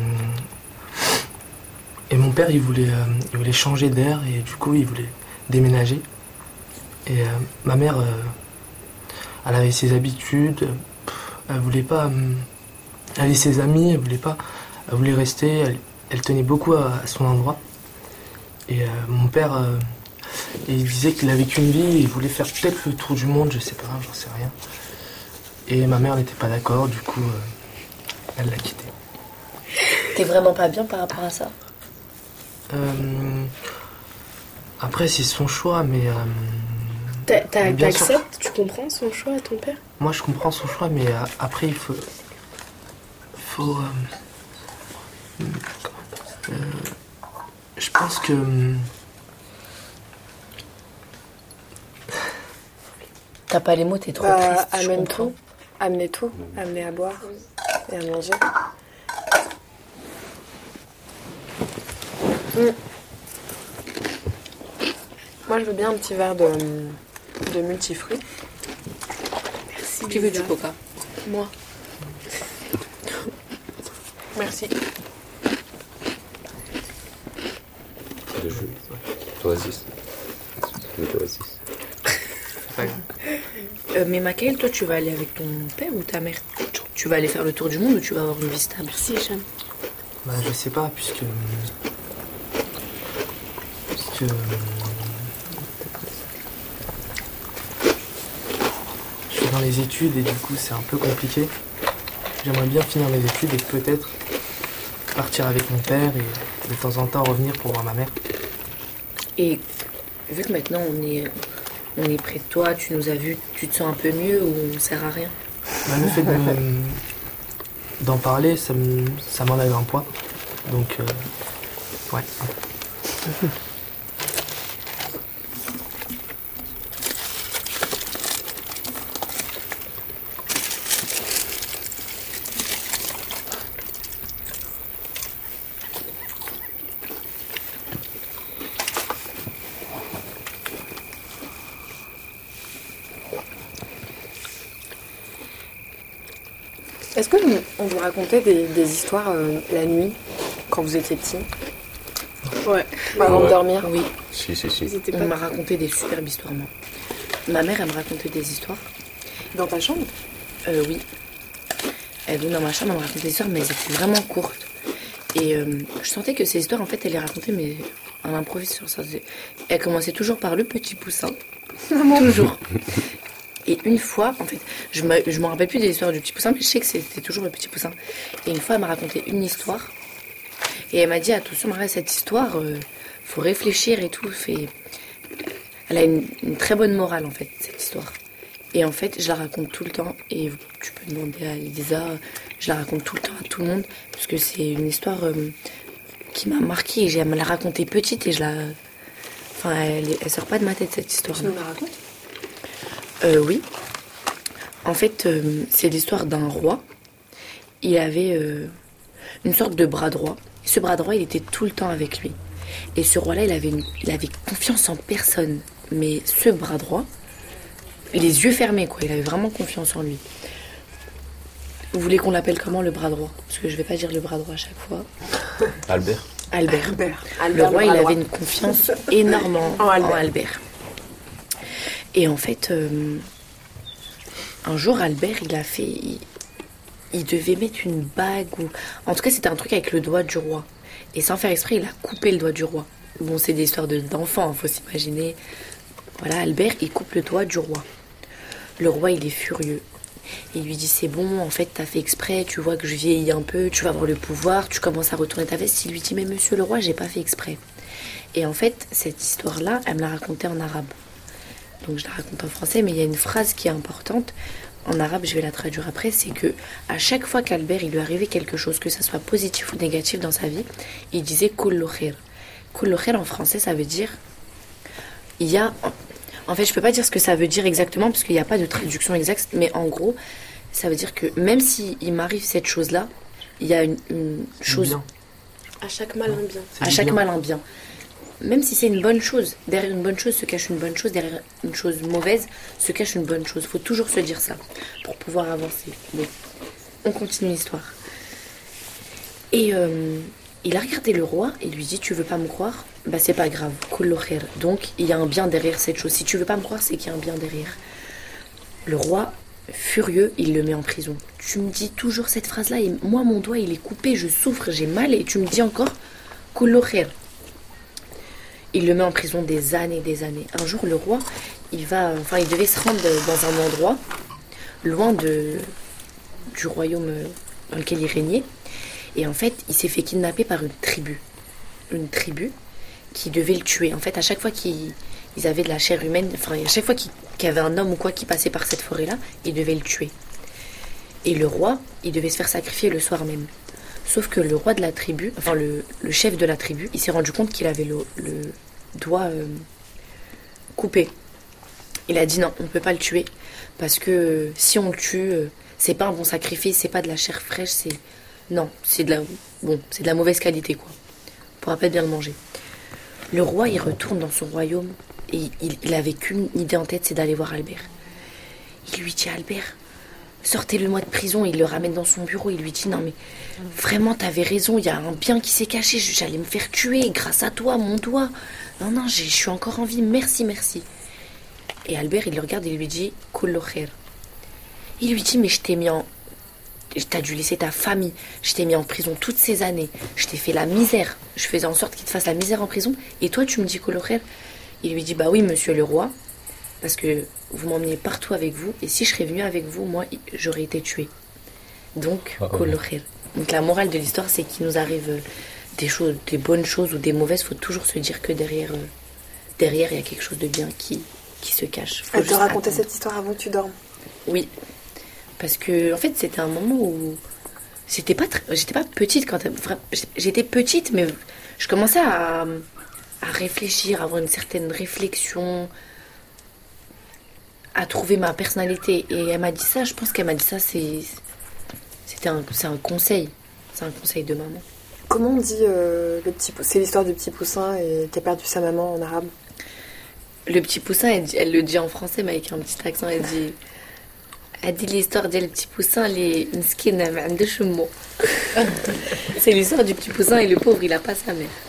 et mon père, il voulait, euh, il voulait changer d'air. Et du coup, il voulait déménager. Et euh, ma mère, euh, elle avait ses habitudes. Pff, elle voulait pas... euh, elle avait ses amis, elle voulait pas... Elle voulait rester. Elle, elle tenait beaucoup à, à son endroit. Et euh, mon père... euh, il disait qu'il avait qu'une vie et il voulait faire peut-être le tour du monde, je sais pas, j'en sais rien. Et ma mère n'était pas d'accord, du coup, euh, elle l'a quitté. T'es vraiment pas bien par rapport à ça? Euh, après, c'est son choix, mais... euh, T'a- t'a- Bien sûr. T'acceptes, tu comprends son choix à ton père? moi, je comprends son choix, mais euh, après, il faut... faut euh, euh, je pense que... T'as pas les mots, t'es trop Bah, triste. je amène comprends. tout. Amenez tout. Amenez à boire et à manger. Mm. Moi, je veux bien un petit verre de, de multifruits. Merci. Qui veut du Lisa. coca? Moi. Merci. Le jeu. Oasis. Oasis. Euh, mais Michael, toi, tu vas aller avec ton père ou ta mère? Tu vas aller faire le tour du monde ou tu vas avoir une vie stable? Merci, Jeanne. Bah, je sais pas, puisque... Puisque... Je suis dans les études et du coup, c'est un peu compliqué. J'aimerais bien finir mes études et peut-être partir avec mon père et de temps en temps revenir pour voir ma mère. Et vu que maintenant on est, on est près de toi, tu nous as vus, tu te sens un peu mieux ou on sert à rien? Bah, le fait de me- d'en parler, ça me- ça m'enlève un poids. Donc, euh, ouais. Est-ce qu'on vous racontait des, des histoires euh, la nuit, quand vous étiez petit? Ouais. Avant Ouais. de dormir? Oui, Si, si, si. Ils étaient on pas... m'a raconté des superbes histoires, moi. Ma mère, elle me racontait des histoires. Dans ta chambre? Euh, oui. Elle venait dans ma chambre, elle me racontait des histoires, mais elles étaient vraiment courtes. Et euh, je sentais que ces histoires, en fait, elle les racontait, mais en improvise sur ça. Elle commençait toujours par le petit poussin. Toujours. Et une fois, en fait, je me, je me rappelle plus des histoires du petit poussin, mais je sais que c'était toujours le petit poussin. Et une fois, elle m'a raconté une histoire. Et elle m'a dit, attention, Maria, cette histoire, euh, faut réfléchir et tout. Fait... Elle a une, une très bonne morale, en fait, cette histoire. Et en fait, je la raconte tout le temps. Et tu peux demander à Elisa, je la raconte tout le temps à tout le monde. Parce que c'est une histoire euh, qui m'a marquée. Et elle me l'a racontée petite et je la... Enfin, elle, elle sort pas de ma tête, cette histoire. Tu nous la racontes? Euh, oui. En fait, euh, c'est l'histoire d'un roi. Il avait euh, une sorte de bras droit. Ce bras droit, il était tout le temps avec lui. Et ce roi-là, il avait, une- il avait confiance en personne. Mais ce bras droit, les yeux fermés, quoi. Il avait vraiment confiance en lui. Vous voulez qu'on l'appelle comment, le bras droit? Parce que je vais pas dire le bras droit à chaque fois. Albert. Albert. Albert. Le Albert, roi, le il bras avait droit. une confiance énorme en, En en Albert. Albert. Et en fait, euh, un jour, Albert, il a fait... Il, il devait mettre une bague ou... En tout cas, c'était un truc avec le doigt du roi. Et sans faire exprès, il a coupé le doigt du roi. Bon, c'est des histoires de- d'enfants, il faut s'imaginer. Voilà, Albert, il coupe le doigt du roi. Le roi, il est furieux. Il lui dit, c'est bon, en fait, t'as fait exprès, tu vois que je vieillis un peu, tu vas avoir le pouvoir, tu commences à retourner ta veste. Il lui dit, mais monsieur le roi, j'ai pas fait exprès. Et en fait, cette histoire-là, elle me l'a racontée en arabe. Donc je la raconte en français, mais il y a une phrase qui est importante. En arabe, je vais la traduire après, c'est que à chaque fois qu'Albert, il lui arrivait quelque chose, que ça soit positif ou négatif dans sa vie, il disait kullu khair. Kullu khair en français, ça veut dire... Il y a... En fait, je peux pas dire ce que ça veut dire exactement, parce qu'il n'y a pas de traduction exacte, mais en gros, ça veut dire que même s'il m'arrive cette chose-là, il y a une, une chose... Bien. À chaque mal, un bien. C'est À du chaque bien. mal, un bien. Même si c'est une bonne chose, derrière une bonne chose se cache une bonne chose, derrière une chose mauvaise se cache une bonne chose. Il faut toujours se dire ça pour pouvoir avancer. Bon, on continue l'histoire. Et euh, il a regardé le roi et lui dit, tu veux pas me croire? Bah c'est pas grave, kullu khair. Donc il y a un bien derrière cette chose. Si tu veux pas me croire, c'est qu'il y a un bien derrière. Le roi, furieux, il le met en prison. Tu me dis toujours cette phrase-là et moi mon doigt il est coupé, je souffre, j'ai mal et tu me dis encore kullu khair. Il le met en prison des années, des années. Un jour, le roi, il va, enfin, il devait se rendre dans un endroit loin de du royaume dans lequel il régnait. Et en fait, il s'est fait kidnapper par une tribu, une tribu qui devait le tuer. En fait, à chaque fois qu'ils ils avaient de la chair humaine, enfin, à chaque fois qu'il qu'il y avait un homme ou quoi qui passait par cette forêt-là, ils devaient le tuer. Et le roi, il devait se faire sacrifier le soir même. Sauf que le roi de la tribu, enfin le, le chef de la tribu, il s'est rendu compte qu'il avait le, le doigt euh, coupé. Il a dit non, on ne peut pas le tuer. Parce que euh, si on le tue, euh, c'est pas un bon sacrifice, c'est pas de la chair fraîche, c'est. Non, c'est de la. Bon, c'est de la mauvaise qualité, quoi. On pourra pas bien le manger. Le roi, il retourne dans son royaume et il, il avait qu'une idée en tête, c'est d'aller voir Albert. Il lui dit, Albert, sortez-le-moi de prison. Il le ramène dans son bureau. Il lui dit, non mais vraiment, t'avais raison. Il y a un bien qui s'est caché. J'allais me faire tuer grâce à toi, mon doigt. Non, non, j'ai- je suis encore en vie. Merci, merci. Et Albert, il le regarde et il lui dit, kullu khair. Il lui dit, mais je t'ai mis en... T'as dû laisser ta famille. Je t'ai mis en prison toutes ces années. Je t'ai fait la misère. Je faisais en sorte qu'il te fasse la misère en prison. Et toi, tu me dis kullu khair. Il lui dit, bah oui, monsieur le roi. Parce que vous m'emmeniez partout avec vous. Et si je serais venu avec vous, moi, j'aurais été tué. Donc, Ah, ouais. kullu khair. Donc la morale de l'histoire, c'est qu'il nous arrive euh, des choses, des bonnes choses ou des mauvaises. Faut toujours se dire que derrière, euh, derrière, il y a quelque chose de bien qui, qui se cache. Faut Elle te juste racontait attendre. cette histoire avant que tu dormes? Oui. Parce que, en fait, c'était un moment où... J'étais pas, très- j'étais pas petite quand... vra- J'étais petite, mais je commençais à, à réfléchir, à avoir une certaine réflexion, à trouver ma personnalité. Et elle m'a dit ça, je pense qu'elle m'a dit ça, c'est... C'était un, c'est un conseil. C'est un conseil de maman. Comment on dit euh, le petit pou- c'est l'histoire du petit poussin et qui a perdu sa maman en arabe? Le petit poussin, elle, dit- elle le dit en français, mais avec un petit accent, elle dit... Elle dit l'histoire du petit poussin, les مسكين ما عندوش مو. C'est l'histoire du petit poussin et le pauvre, il a pas sa mère.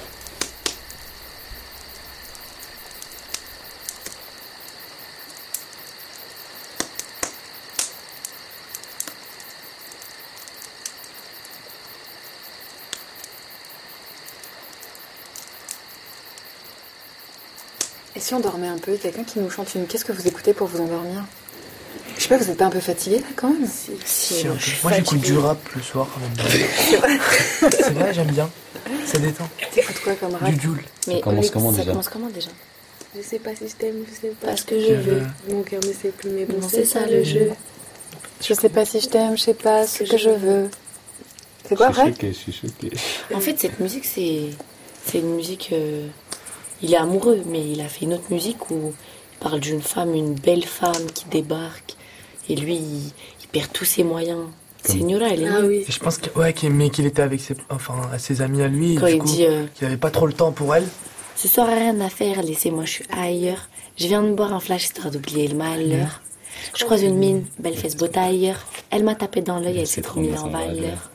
Et si on dormait un peu, quelqu'un qui nous chante une... Qu'est-ce que vous écoutez pour vous endormir? Je sais pas, vous n'êtes pas un peu fatigué là quand même? Si, si, moi, moi j'écoute du rap le soir quand même. C'est vrai, j'aime bien. Ça détend. T'écoutes quoi comme rap? Du Joule. Mais Ça commence les- comment ça déjà commence comment déjà? Je sais pas si je t'aime, je sais pas. Parce que je veux. Mon cœur ne sait plus, mais bon, Non, c'est ça le jeu. Je sais pas si je t'aime, je sais pas ce que je veux. C'est quoi Je suis vrai? choqué, je suis choqué. En fait, cette musique, c'est, c'est une musique. euh, Il est amoureux, mais il a fait une autre musique où il parle d'une femme, une belle femme qui débarque. Et lui, il, il perd tous ses moyens. Señora, elle est Ah nulle. oui. Et je pense que, ouais, qu'il- mais qu'il était avec ses, enfin, ses amis à lui. Et Quand du il coup, dit euh, qu'il avait pas trop le temps pour elle. Ce soir, rien à faire, laissez-moi, je suis ailleurs. Je viens de boire un flash histoire d'oublier le malheur. Je croise une mine, belle fesse beau tailleur. Elle m'a tapé dans l'œil, elle s'est trop mise en valeur.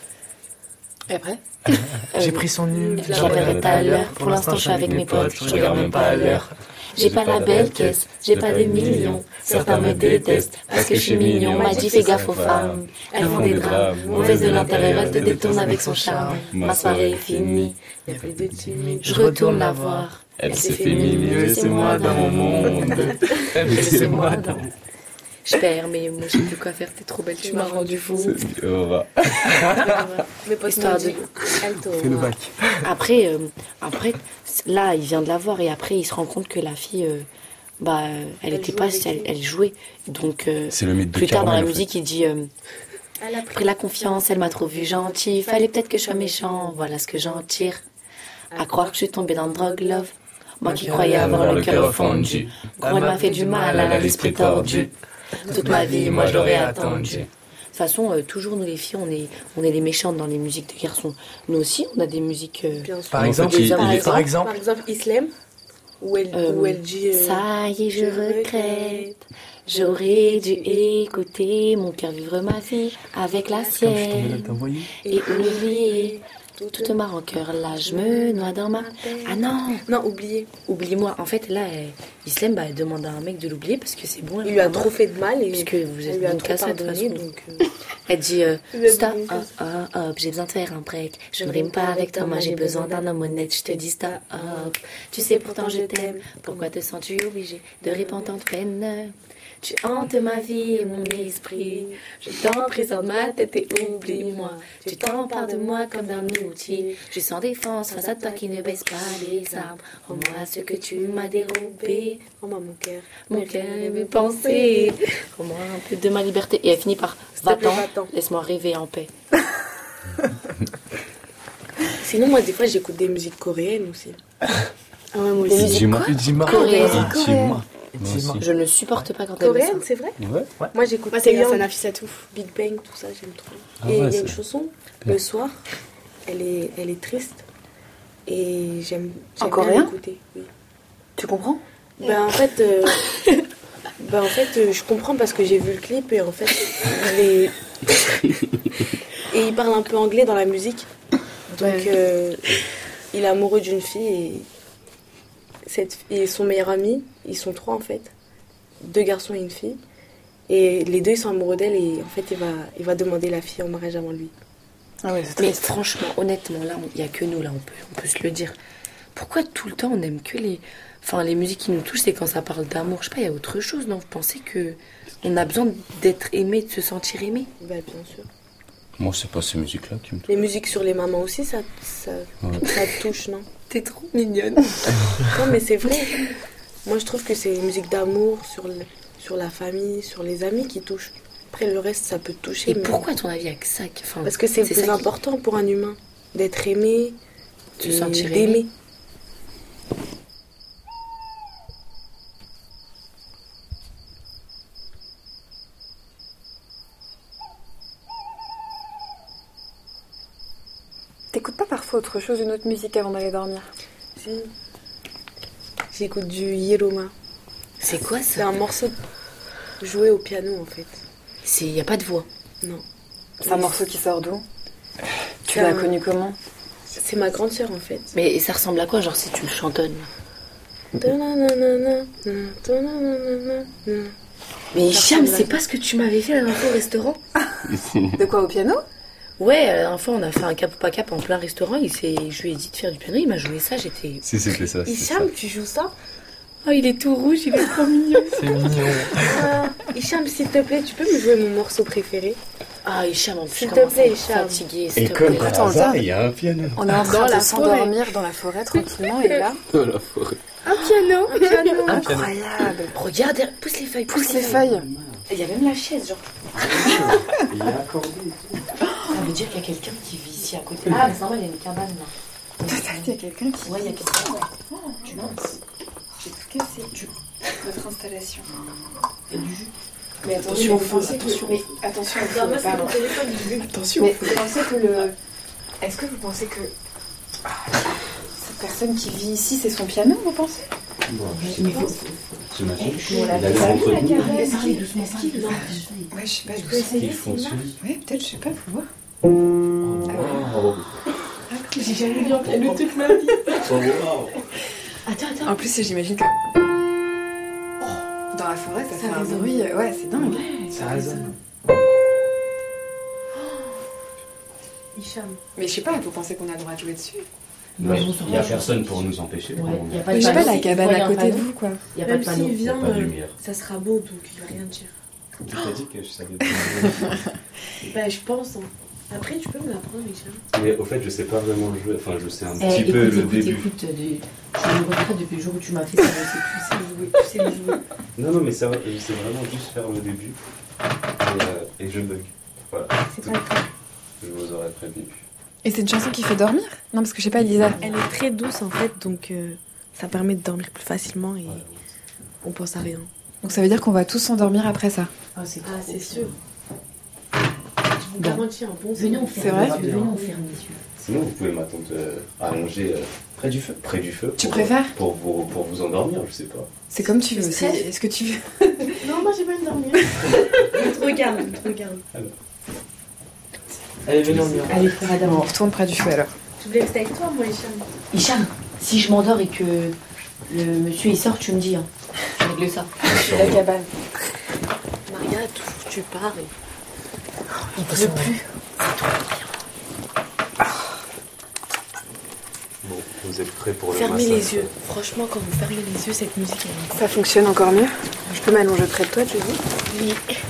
Et après? J'ai pris son nul. Je l'appellerai tout à l'heure. Pour l'instant, je suis avec mes potes, je regarde même pas à l'heure. J'ai pas la belle caisse, j'ai pas des millions. Certains me détestent parce que je suis mignon. M'a dit fais gaffe aux femmes, elles font des drames. Mauvaise de l'intérieur, elle te détourne avec son charme. Ma soirée est finie, Y'a plus de timide. je retourne la voir. Elle s'est fait milieu, laissez-moi dans mon monde. Laissez-moi dans. Je perds mes mots, je sais plus quoi faire, t'es trop belle, tu m'as rendu fou. On va. Mais pas Histoire de- Alto. Fais le bac. Après, euh, après, là, il vient de la voir et après, il se rend compte que la fille, euh, bah, euh, elle Elle était joue pas, avec elle, lui. elle jouait. Donc, euh, C'est le mythe de plus tard dans la Carmel, en fait. musique, il dit, euh, Elle a pris pris la confiance, elle m'a trop vu gentil. Fallait peut-être que je sois méchant, voilà ce que j'en tire. À croire que je suis tombée dans le drug love. Moi qui croyais avoir le cœur fondu. Gros, elle m'a fait du mal, elle a l'esprit tordu. Toute ma vie, moi je l'aurais attendu. De toute façon, euh, toujours nous les filles, on est, on est les méchantes dans les musiques de garçons. Nous aussi, on a des musiques. euh, bien sûr. Par En exemple, fait, il- il- il est- par exemple, Par exemple, Islam, où elle, Euh, où elle dit. euh, Ça y est, je regrette. J'aurais dû écouter mon cœur vivre ma vie avec la comme je tombais là, sienne t'as envoyé. et oublier toute ma rancœur. Là, je me noie dans ma. Ah non, Non, oublié. oublie-moi. En fait, là, elle- Islam, bah, elle demande à un mec de l'oublier parce que c'est bon. elle Il lui a va trop fait de mal et Puisque vous elle êtes lui a une trop cassette, de toute pardonné. façon. Donc, euh, Elle dit euh, Il a dit stop, une hop, hop, hop, j'ai besoin de faire un break. Je ne rime pas avec toi, moi j'ai besoin d'un homme honnête. Je te dis stop, hop. Tu sais pourtant je t'aime. Pourquoi te sens-tu obligé de répandre tant de peine? Tu hantes ma vie et mon esprit. Je t'emprisonne ma tête et oublie-moi. Tu t'empares de moi comme d'un outil. Je suis sans défense face à toi qui ne baisse pas les armes. Rends-moi ce que tu m'as dérobé. oh, moi, mon cœur. Mon cœur et mes pensées. Rends-moi un peu de ma liberté. Et elle finit par S'il te plaît, va-t'en, va-t'en. laisse-moi rêver en paix. Sinon, moi, des fois, j'écoute des musiques coréennes aussi. Ah ouais, moi Des aussi. musiques Dis-moi. Dis-moi. Coréenne. Dis-moi. Moi Dis-moi. aussi. Je ne supporte pas quand elle met Coréenne, ça. c'est vrai? Ouais. Moi, j'écoute Moi, c'est grâce à Taeyang, Nafissatou. Big Bang, tout ça, j'aime trop. Ah et il ouais, y a c'est- une chanson, le soir, elle est, elle est triste. Et j'aime En j'aime coréen bien l'écouter. Oui. Tu comprends? Ben, en fait, euh, ben, en fait euh, je comprends parce que j'ai vu le clip et en fait, il est... et il parle un peu anglais dans la musique. Donc, euh, il est amoureux d'une fille et, cette, et son meilleur ami, ils sont trois en fait, deux garçons et une fille. Et les deux ils sont amoureux d'elle et en fait, il va, il va demander la fille en mariage avant lui. Ah ouais, c'est Mais triste. franchement, honnêtement, là, il n'y a que nous, là, on peut, on peut se le dire. Pourquoi tout le temps on aime que les. Enfin, les musiques qui nous touchent, c'est quand ça parle d'amour. Je sais pas, il y a autre chose, non? Vous pensez que on a besoin d'être aimé, de se sentir aimé? Ben, bien sûr. Moi, c'est pas ces musiques-là qui me touchent. Les musiques sur les mamans aussi, ça, ça, Ouais. ça te touche, non? T'es trop mignonne. Non, mais c'est vrai. Moi, je trouve que c'est les musiques d'amour sur, le- sur la famille, sur les amis qui touchent. Après, le reste, ça peut te toucher. Et mais- pourquoi, à ton avis, il y a que ça qui- enfin, Parce que c'est le plus ça qui- important pour un humain d'être aimé, de se et sentir d'aimer. aimé. T'écoutes pas parfois autre chose, une autre musique avant d'aller dormir? Si. J'écoute du Yeroma. C'est quoi C'est ça? un morceau joué au piano en fait. Il n'y a pas de voix. Non. C'est un morceau qui sort d'où? Tu C'est l'as un- connu comment? C'est ma grande sœur en fait. Mais ça ressemble à quoi, genre si tu le chantonnes? Mais Hicham, c'est pas ce que tu m'avais fait la dernière fois au restaurant? De quoi, au piano? Ouais, la dernière fois, on a fait un cap ou pas cap en plein restaurant. Il s'est... Je lui ai dit de faire du piano, il m'a joué ça, j'étais... Si, c'était ça. c'était Hicham, tu joues ça? Oh, il est tout rouge, il est trop mignon. C'est mignon. Ah, Hicham, s'il te plaît, tu peux me jouer mon morceau préféré? Ah, Hicham, en plus, S'il je te commence à plaît, être Hicham. fatiguée, ça. s'il Et te comme plaît. par hasard, il y a un piano. On est en Dans train la de forêt. s'endormir dans la forêt tranquillement et là, Dans la forêt. Un piano, un piano. Un piano. incroyable. Regarde, pousse les feuilles, Pousse les feuilles. Il y a même la chaise, genre. Il est accordé. Ça veut dire qu'il y a quelqu'un qui vit ici à côté. Ah, mais c'est normal, il y a une cabane là. Il y a quelqu'un qui... Ouais, il y a quelqu'un. Oh, tu mince. J'ai tout cassé. Du... Notre installation. Il y a du jus. Mais attention, vous pensez que... Mais attention, il faut... Pardon. Attention. Mais vous pensez que le... Est-ce que vous pensez que... Ah, cette personne qui vit ici, c'est son piano, vous pensez? Bon, Mais faut... j'imagine. Il Il a l'air entretenu. Est-ce qu'il... doucement, Est-ce qu'il... Ouais, je sais pas, je peux Est-ce qu'il essayer. fonctionne? Ouais, peut-être, je sais pas, faut voir. Oh, J'ai jamais vu un piano toute ma vie. wow. Attends, attends. En plus, j'imagine que... Dans la forêt, ça, fait un bruit... Ouais, c'est dingue. Ça résonne. Hicham. Mais je sais pas, vous pensez qu'on a le droit de jouer dessus? Ouais, il n'y a personne pour nous empêcher. Ouais, vraiment. il y a pas Mais de je sais pas, panneau. la cabane Ouais, il y a à un côté de panneau. vous, quoi. Il n'y a pas de Même panneau. s'il Il y a vient, pas de euh, lumière. ça sera beau, donc il va rien dire. Tu t'as dit que je savais pas. Bah, je pense. Hein. Après, tu peux me l'apprendre, Hicham. Mais au fait, je sais pas vraiment le jouer. Enfin, je sais un Eh, petit écoute, peu le écoute, début. écoute, euh, de- je me regrette depuis le jour où tu m'as fait ça, je sais plus sais le jouer, tu sais le jouer. Non, non, mais ça va, je sais vraiment juste faire le début. Et, euh, et je bug. Voilà. C'est pas le cas. Je vous aurais prévenu. Et c'est une chanson qui fait dormir? Non, parce que je sais pas, Lisa. Elle est très douce en fait, donc euh, ça permet de dormir plus facilement et on pense à rien. Donc ça veut dire qu'on va tous s'endormir après ça. Ah, c'est Ah, c'est sûr. Je vous Bon. garantis un bon Venez, on C'est ferme vrai les yeux, venez, on ferme les yeux. Sinon, vous pouvez m'attendre euh, allongé euh, près du feu. Près du feu. Tu pour- préfères? pour vous, pour vous endormir, je sais pas. C'est comme tu veux aussi. Stress. Est-ce que tu veux? Non, moi j'ai pas envie de dormir. Je te regarde, je te regarde. Allez, venez, on y va. Allez, frère Adam. Bon, on retourne près du feu alors. Je voulais rester avec toi, moi, Hicham. Hicham, si je m'endors et que le monsieur il sort, tu me dis. Hein. Je règle ça. Sur la cabane. Maria, toujours tu pars et... Il pleut plus. Bon, vous êtes prêts pour le Fermez massage. les yeux. Franchement, quand vous fermez les yeux, cette musique, elle est... Ça fonctionne encore mieux? Je peux m'allonger près de toi, tu dis? Oui.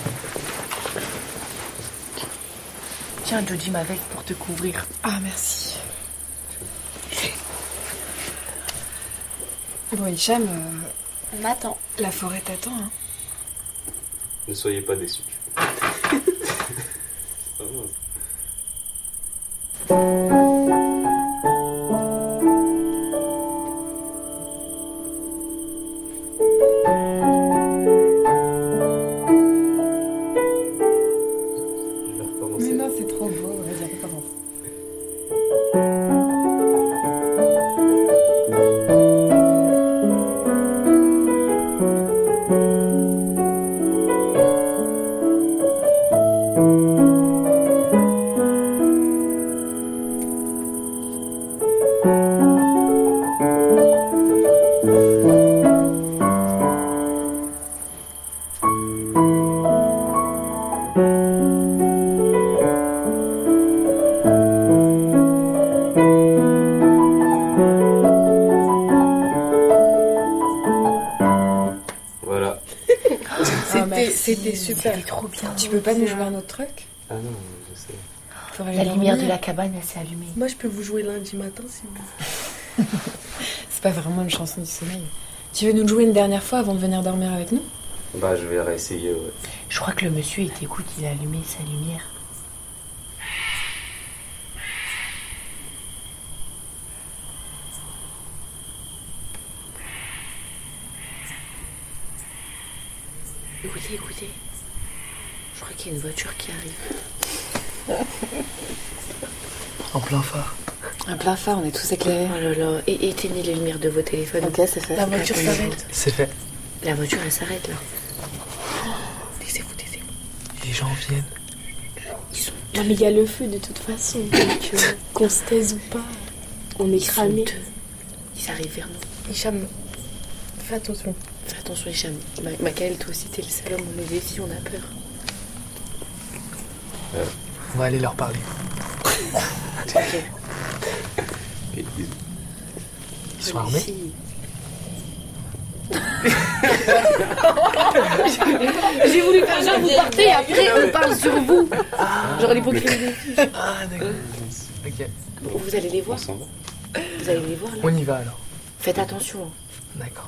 Tiens, Jody m'a avec pour te couvrir. Ah, merci. Bon, Hicham, euh, On m'attend. la forêt t'attend, hein. Ne soyez pas déçus. Oh. Je vais recommencer. Mais non, c'est trop beau. Vas-y, recommence. Voilà. C'était c'était super. C'était trop bien. Tu peux pas nous jouer un autre truc? Ah non, je sais. Pour aller La lumière de dormir? la cabane, elle s'est allumée. Moi, je peux vous jouer lundi matin si vous... C'est pas vraiment une chanson du sommeil. Tu veux nous le jouer une dernière fois avant de venir dormir avec nous? Bah, je vais réessayer, ouais. Je crois que le monsieur, il t'écoute, il a allumé sa lumière. Écoutez, écoutez. Je crois qu'il y a une voiture qui arrive. En plein phare. Un plein phare, on est tous éclairés. Oh là là. Et éteignez les lumières de vos téléphones. Ok, c'est fait. La voiture s'arrête. C'est fait. La voiture, elle s'arrête là. Oh, taisez-vous, taisez-vous. Et gens viennent. Ils sont Non, mais il y a le feu de toute façon. Donc, euh, qu'on se taise ou pas, on est Ils sont cramés. deux. Ils arrivent vers nous. Hicham, fais attention. Fais attention, Hicham. Ma Macaël, toi aussi, t'es le seul homme. On est des filles, on a peur. On va aller leur parler. Ok. Et ils- Ils sont armés. Si. J'ai voulu faire genre vous partez et après on parle sur vous. Genre l'hypocrisie des filles. Ah, d'accord. Ok. Vous allez les voir. On s'en va. Vous allez les voir là. On y va alors. Faites attention. hein. D'accord.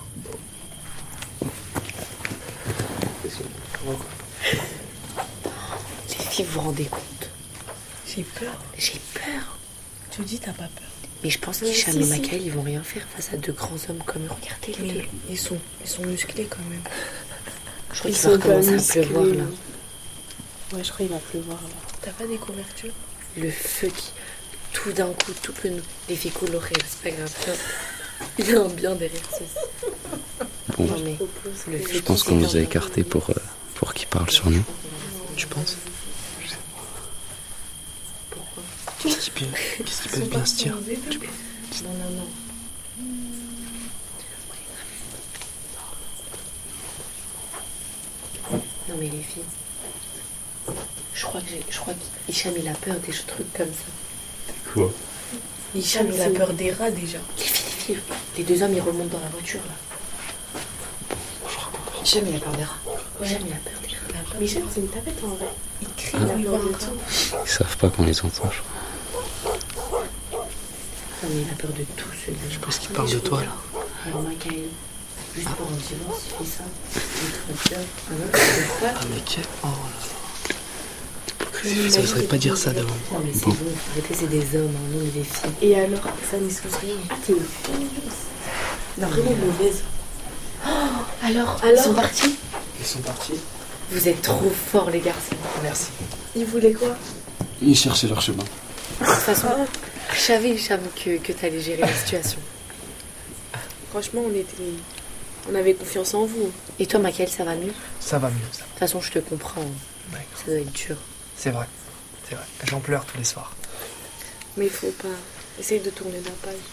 Les filles, vous vous rendez compte? J'ai peur. J'ai peur. Tu dis t'as pas peur. Mais je pense Ouais, qu'Hicham si, et si. Macaël, ils vont rien faire face à deux grands hommes comme eux. Regardez les deux. Mais ils sont, ils sont musclés quand même. Je crois Ils qu'il sont va pas recommencer à musclés. pleuvoir là. Ouais, je crois qu'il va pleuvoir là. T'as pas des couvertures? Le feu qui, tout d'un coup, tout peut nous. Les filles coulent l'oreille, c'est pas grave. Il y a un bien derrière ceci. Bon, Non mais, le feu je pense qui qu'on nous a s'éteint. écartés pour, euh, pour qu'ils parlent sur nous. Tu penses? Pourquoi? Qu'est-ce qu'ils peuvent, qu'est-ce qu'ils peuvent bien se dire? Non, non, non. Non mais les filles, je crois que j'ai, je crois qu'Hicham il a peur des trucs comme ça. Quoi? Hicham il a peur des rats déjà. Les filles, les filles, les deux hommes ils remontent dans la voiture là. Hicham il a peur des rats. Hicham il a peur des rats. Michel, c'est une tapette en vrai. Il crie, Il a il peur voit de un tout. rat. Ils savent pas qu'on les entend, je crois. Non mais il a peur de tout celui-là. Je pense qu'il parle de toi là. Alors Macaël, juste pour un divorce, il fait ça. Il est trop bien. Ah non, c'est pas. Ah, mais quel. Oh là là. Ça oserait pas dire ça devant. Non mais c'est bon, arrêtez, c'est des hommes, hein, nous on est des filles. Et alors, ça n'excuse rien. Ah, t'es une fille. Non, vraiment mauvaise. Alors, Alors ils sont partis. Ils sont partis. Vous êtes trop forts les garçons. Merci. Il voulait quoi? Ils cherchaient leur chemin. De toute façon, je savais, Hicham, que, que t'allais gérer la situation. Franchement, on était. On avait confiance en vous. Et toi, Macaël, ça va mieux? De Ça va mieux, ça. toute façon, je te comprends. D'accord. Ça doit être dur. C'est vrai. C'est vrai. J'en pleure tous les soirs. Mais il faut pas. Essaye de tourner la page.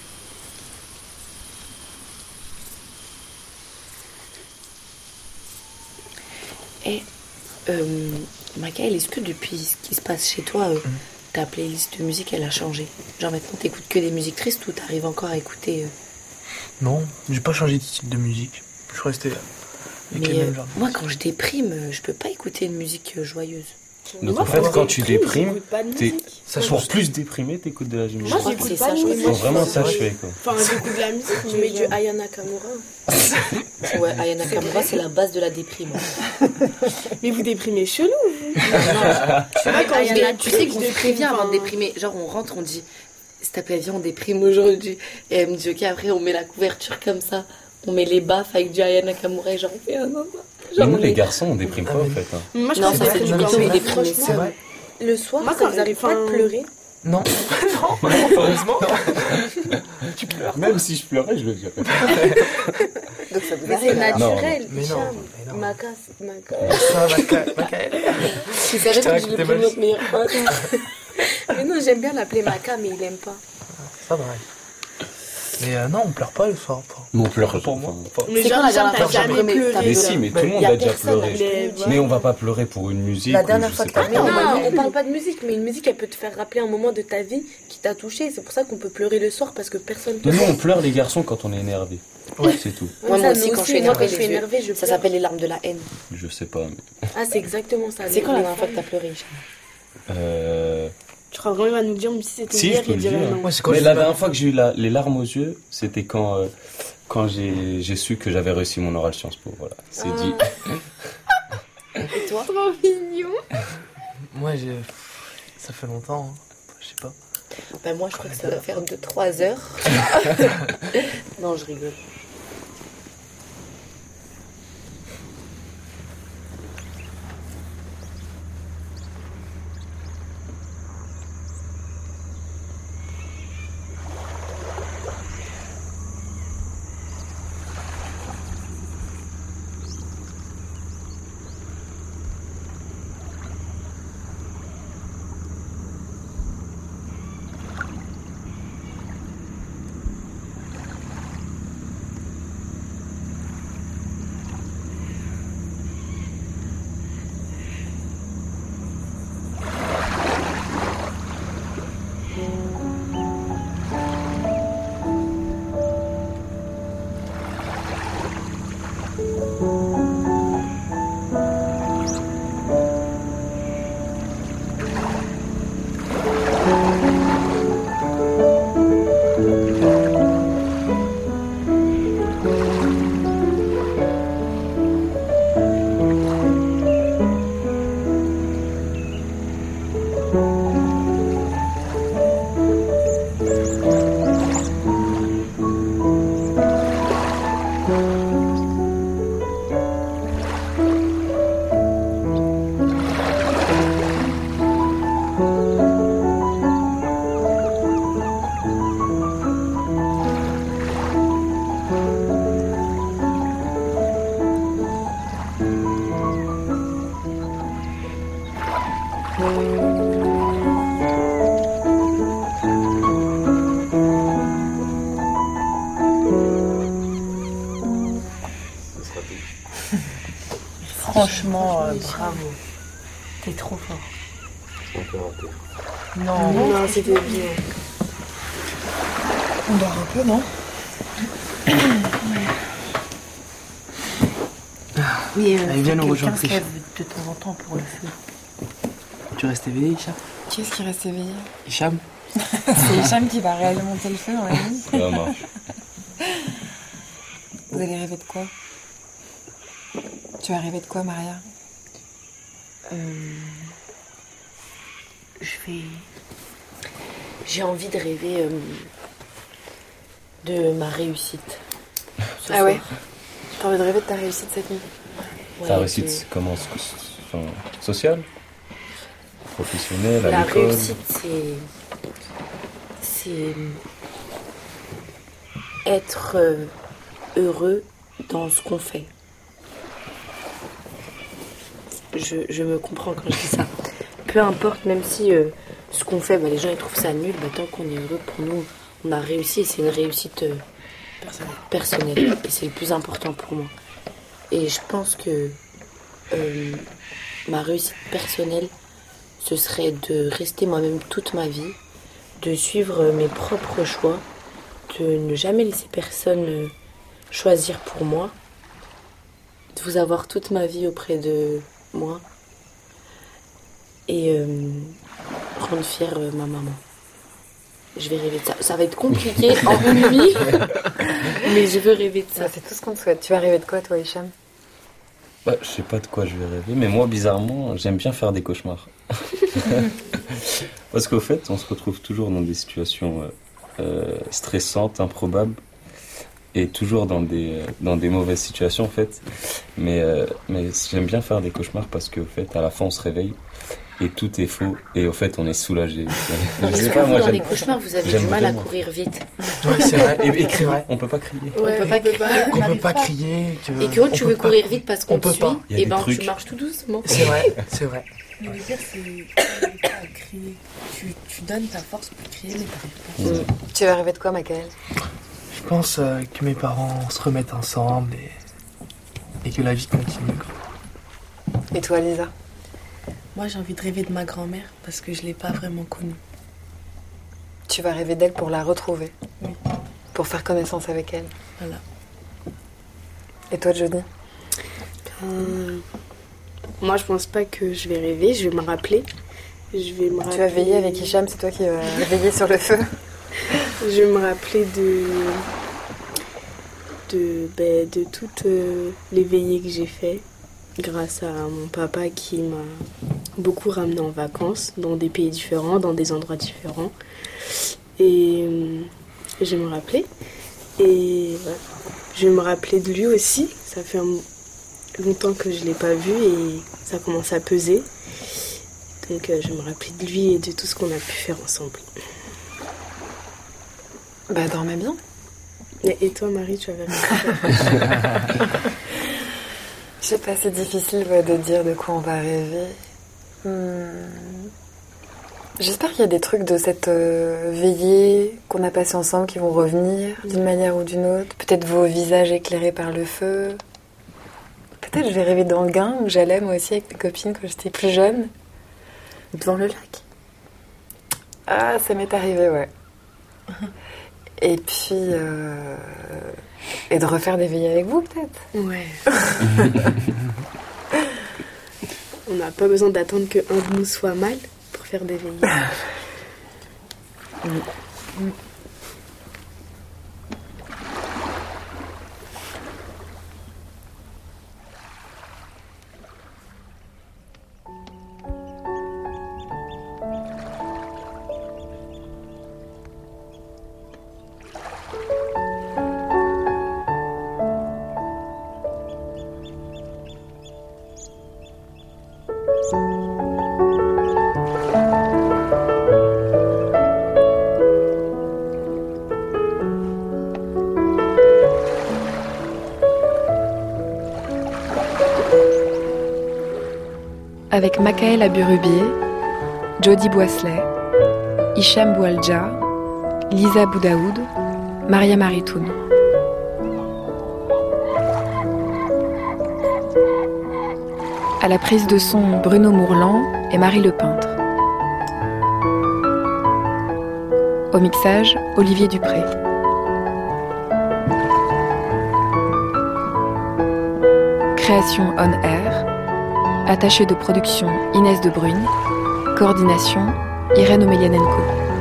Et, euh, Macaël, est-ce que depuis ce qui se passe chez toi, euh, ta playlist de musique, elle a changé? Genre maintenant, t'écoutes que des musiques tristes ou t'arrives encore à écouter... euh, Non, j'ai pas changé de style de musique. Je suis resté avec Mais les euh, mêmes genres. moi, quand je déprime, euh, je peux pas écouter une musique euh, joyeuse. Donc Moi, en fait, quand quand tu j'écoute, déprimes, j'écoute pas de t'es musique. Ça pour change. plus déprimer, t'écoutes de la musique. Moi, crois que j'écoute c'est pas ça, de je musique. Faut vraiment s'achever, quoi. Enfin, j'écoute de la musique, je mets du Aya Nakamura. Ouais, Aya Nakamura, c'est la base de la déprime. Mais vous déprimez chelou, vous. Moi, quand je mais déprime, tu sais qu'on je se prévient avant de déprime, déprimer. Genre, on rentre, on dit, s'il te plaît, viens, on déprime aujourd'hui. Et elle me dit, ok, après, on met la couverture comme ça. On met les baffes avec du Aya Nakamura et genre, on fait un non, non. Mais Genre, nous, on les est- garçons, on déprime pas, en fait. hein. Moi, je Non, pense ça, que c'est c'est du quand mytho, même. il déprime. C'est vrai. Le soir, Moi, ça quand vous arrive pas enfin, de pleurer? Non. non, non, heureusement. Tu pleures. Même si je pleurais, je le dirais. Donc, ça vous Mais arrive, c'est là. naturel, Mais non, Hicham. mais non. Maca, c'est Maca. Ça, Maca- Macaël. Tu savais t'ai que je raconté l'ai ma pris vie. notre meilleur pote. Mais non, j'aime bien l'appeler Maca, mais il aime pas. Ça va. Mais euh, non, on pleure pas le soir. Pour, Mais on pleure pour moi. enfin, Pas- Mais C'est genre, quand la Hicham, dernière t'as fois que t'as jamais pleuré? pleuré. T'as Mais pleuré. si, mais tout le monde Y a a déjà personne pleuré. avec Mais qui- Mais on va pas pleurer pour une musique. La ou dernière je fois sais que pas t'as mis, quoi. on m'a Non, dit- on parle pas de musique, mais une musique, elle peut te faire rappeler un moment de ta vie qui t'a touché. C'est pour ça qu'on peut pleurer le soir parce que personne Mais peut. nous, on pleure les garçons quand on est énervé. Ouais. C'est tout. Moi, moi Ça, aussi, nous quand je suis moi, quand énervée, je suis les yeux, énervée, je ça pleure. s'appelle les larmes de la haine. Je sais pas. Mais... Ah, c'est exactement ça. C'est les- quand la les dernière fois que femmes. t'as pleuré, Hicham? Euh... Tu crois vraiment, il va nous dire, mais si c'était Si, hier, je peux il le dirait dire. non. Ouais, c'est quand Mais je la suis dernière fois que j'ai eu la- les larmes aux yeux, c'était quand, euh, quand j'ai j'ai su que j'avais réussi mon oral Sciences Po. Voilà, c'est Ah. dit. Et toi? Trop mignon. Moi, j'ai. Ça fait longtemps. hein. Je sais pas. Ben moi, je crois que ça va faire deux trois heures. Non, je rigole. Franchement, euh, bravo. T'es trop fort. Un peu raté. Non, Non, c'était bien. On dort un peu, non? Oui, euh, Allez, viens nous quelqu'un rejoindre, se Trish. lève de temps en temps pour le feu. Tu restes éveillé, Hicham? Qui est-ce qui reste éveillé? Hicham? C'est Hicham qui va réalimenter le feu dans la nuit. Ça marche. Vous allez rêver de quoi? Tu vas rêver de quoi, Maria? Euh, je vais. J'ai envie de rêver euh, de ma réussite. ce Ah ouais? soir. T'as envie de rêver de ta réussite cette nuit? Ouais, Ta que- réussite, c'est comment so- enfin, sociale, professionnelle, à La l'école. réussite, c'est. C'est. Être euh, heureux dans ce qu'on fait. Je, je me comprends quand je dis ça. Peu importe, même si euh, ce qu'on fait, bah, les gens ils trouvent ça nul, bah, tant qu'on est heureux, pour nous, on a réussi et c'est une réussite euh, personnelle. Et c'est le plus important pour moi. Et je pense que euh, ma réussite personnelle, ce serait de rester moi-même toute ma vie, de suivre mes propres choix, de ne jamais laisser personne euh, choisir pour moi, de vous avoir toute ma vie auprès de moi et euh, rendre fière euh, ma maman. Je vais rêver de ça. Ça va être compliqué en une nuit, mais je veux rêver de ça. Ça, c'est tout ce qu'on te souhaite. Tu vas rêver de quoi, toi, Hicham? Bah, je sais pas de quoi je vais rêver, mais moi, bizarrement, j'aime bien faire des cauchemars. Parce qu'au fait, on se retrouve toujours dans des situations euh, euh, stressantes, improbables, et toujours dans des, dans des mauvaises situations, en fait. Mais, euh, mais j'aime bien faire des cauchemars parce qu'au fait, à la fin, on se réveille et tout est faux, et au fait, on est soulagé. Je Est-ce sais que pas, vous, moi, dans les j'aime. cauchemars, vous avez j'aime du mal à vraiment. courir vite Ouais, c'est vrai. Et, et c'est vrai. On peut pas crier. On peut pas crier. Qu'on peut pas crier. Que Et que oh, on tu peut veux pas- courir vite parce qu'on on te peut suit, pas. Il y a et des ben trucs. tu marches tout doucement. C'est vrai, c'est vrai. Mais le pire, c'est que tu pas à crier. Tu, tu donnes ta force pour crier, mais t'arrives pas. Tu vas rêver de quoi, Michael? Je pense euh, que mes parents se remettent ensemble et, et que la vie continue. quoi. Et toi, Lisa? Moi, j'ai envie de rêver de ma grand-mère parce que je l'ai pas vraiment connue. Tu vas rêver d'elle pour la retrouver? Oui. Pour faire connaissance avec elle? Voilà. Et toi, Jody? Euh, moi, je pense pas que je vais rêver, je vais me rappeler. Je vais me Tu vas veiller avec Hicham, c'est toi qui vas veiller sur le feu? Je vais me rappeler de de, ben, de toutes euh, les veillées que j'ai fait grâce à mon papa qui m'a beaucoup ramené en vacances dans des pays différents, dans des endroits différents. Et euh, je vais me rappeler. Et voilà. Je vais me rappeler de lui aussi. Ça fait un- longtemps que je ne l'ai pas vu et ça commence à peser. Donc euh, je vais me rappeler de lui et de tout ce qu'on a pu faire ensemble. Bah, dormez bien. Et, et toi, Marie, tu avais rien. Je sais pas, c'est difficile ouais, de dire de quoi on va rêver. Hmm. J'espère qu'il y a des trucs de cette euh, veillée qu'on a passée ensemble qui vont revenir d'une manière ou d'une autre. Peut-être vos visages éclairés par le feu. Peut-être je vais rêver d'Anguin où j'allais moi aussi avec mes copines quand j'étais plus jeune. Devant le lac. Ah, ça m'est arrivé, ouais. Et puis... euh, et de refaire des veillées avec vous, peut-être. Ouais. On n'a pas besoin d'attendre qu'un de nous soit mal pour faire des veillées. avec Makaël Aburubier, Jody Boisselet, Hicham Boualdja, Lisa Boudaoud, Maria Maritoun. À la prise de son, Bruno Mourlan et Marie Lepeintre. Au mixage, Olivier Dupré. Création on air. Attachée de production Inès de Bruyne. Coordination Irène Omelianenko.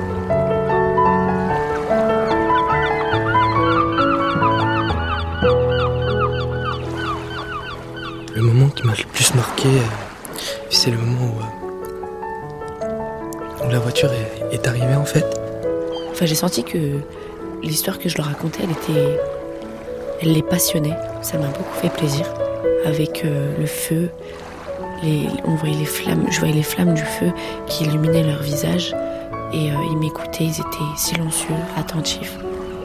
Le moment qui m'a le plus marqué, c'est le moment où, où la voiture est, est arrivée en fait. Enfin, j'ai senti que l'histoire que je leur racontais, elle était, elle les passionnait. Ça m'a beaucoup fait plaisir. Avec euh, le feu, les, on voyait les flammes, je voyais les flammes du feu qui illuminaient leur visage. Et euh, ils m'écoutaient, ils étaient silencieux, attentifs.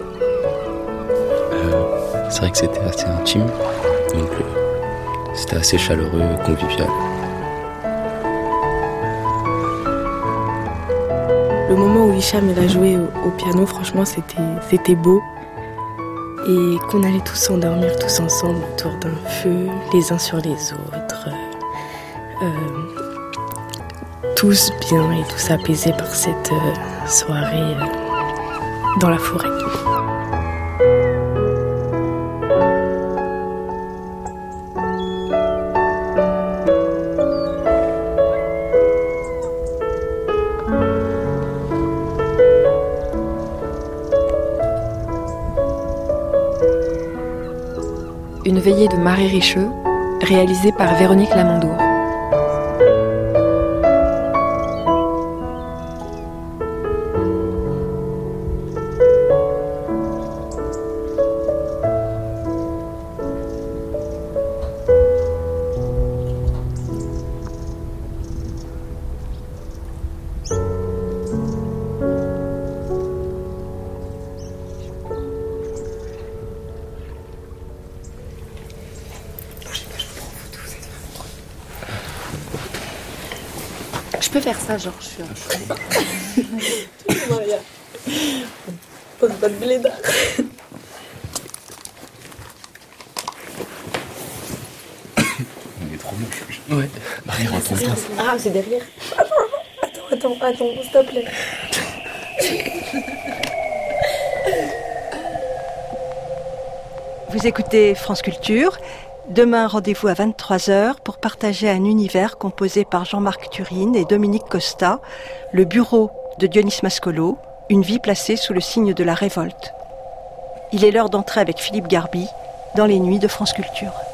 Euh, c'est vrai que c'était assez intime, donc euh, c'était assez chaleureux, convivial. Le moment où Hicham elle a joué au, au piano, franchement, c'était, c'était beau. Et qu'on allait tous s'endormir tous ensemble autour d'un feu, les uns sur les autres. Euh, tous bien et tous apaisés par cette euh, soirée euh, dans la forêt. Une veillée de Marie Richeux, réalisée par Véronique Lamandour. Je peux faire ça, genre, je suis un Maria, pose pas de blédard. On est trop moche. Ouais. Marie, rentre en place. Ah, c'est derrière. Attends, attends, attends, attends, s'il te plaît. Vous écoutez France Culture. Demain, rendez-vous à vingt-trois heures pour partager un univers composé par Jean-Marc Turine et Dominique Costa, le bureau de Dionys Mascolo, une vie placée sous le signe de la révolte. Il est l'heure d'entrer avec Philippe Garby dans les nuits de France Culture.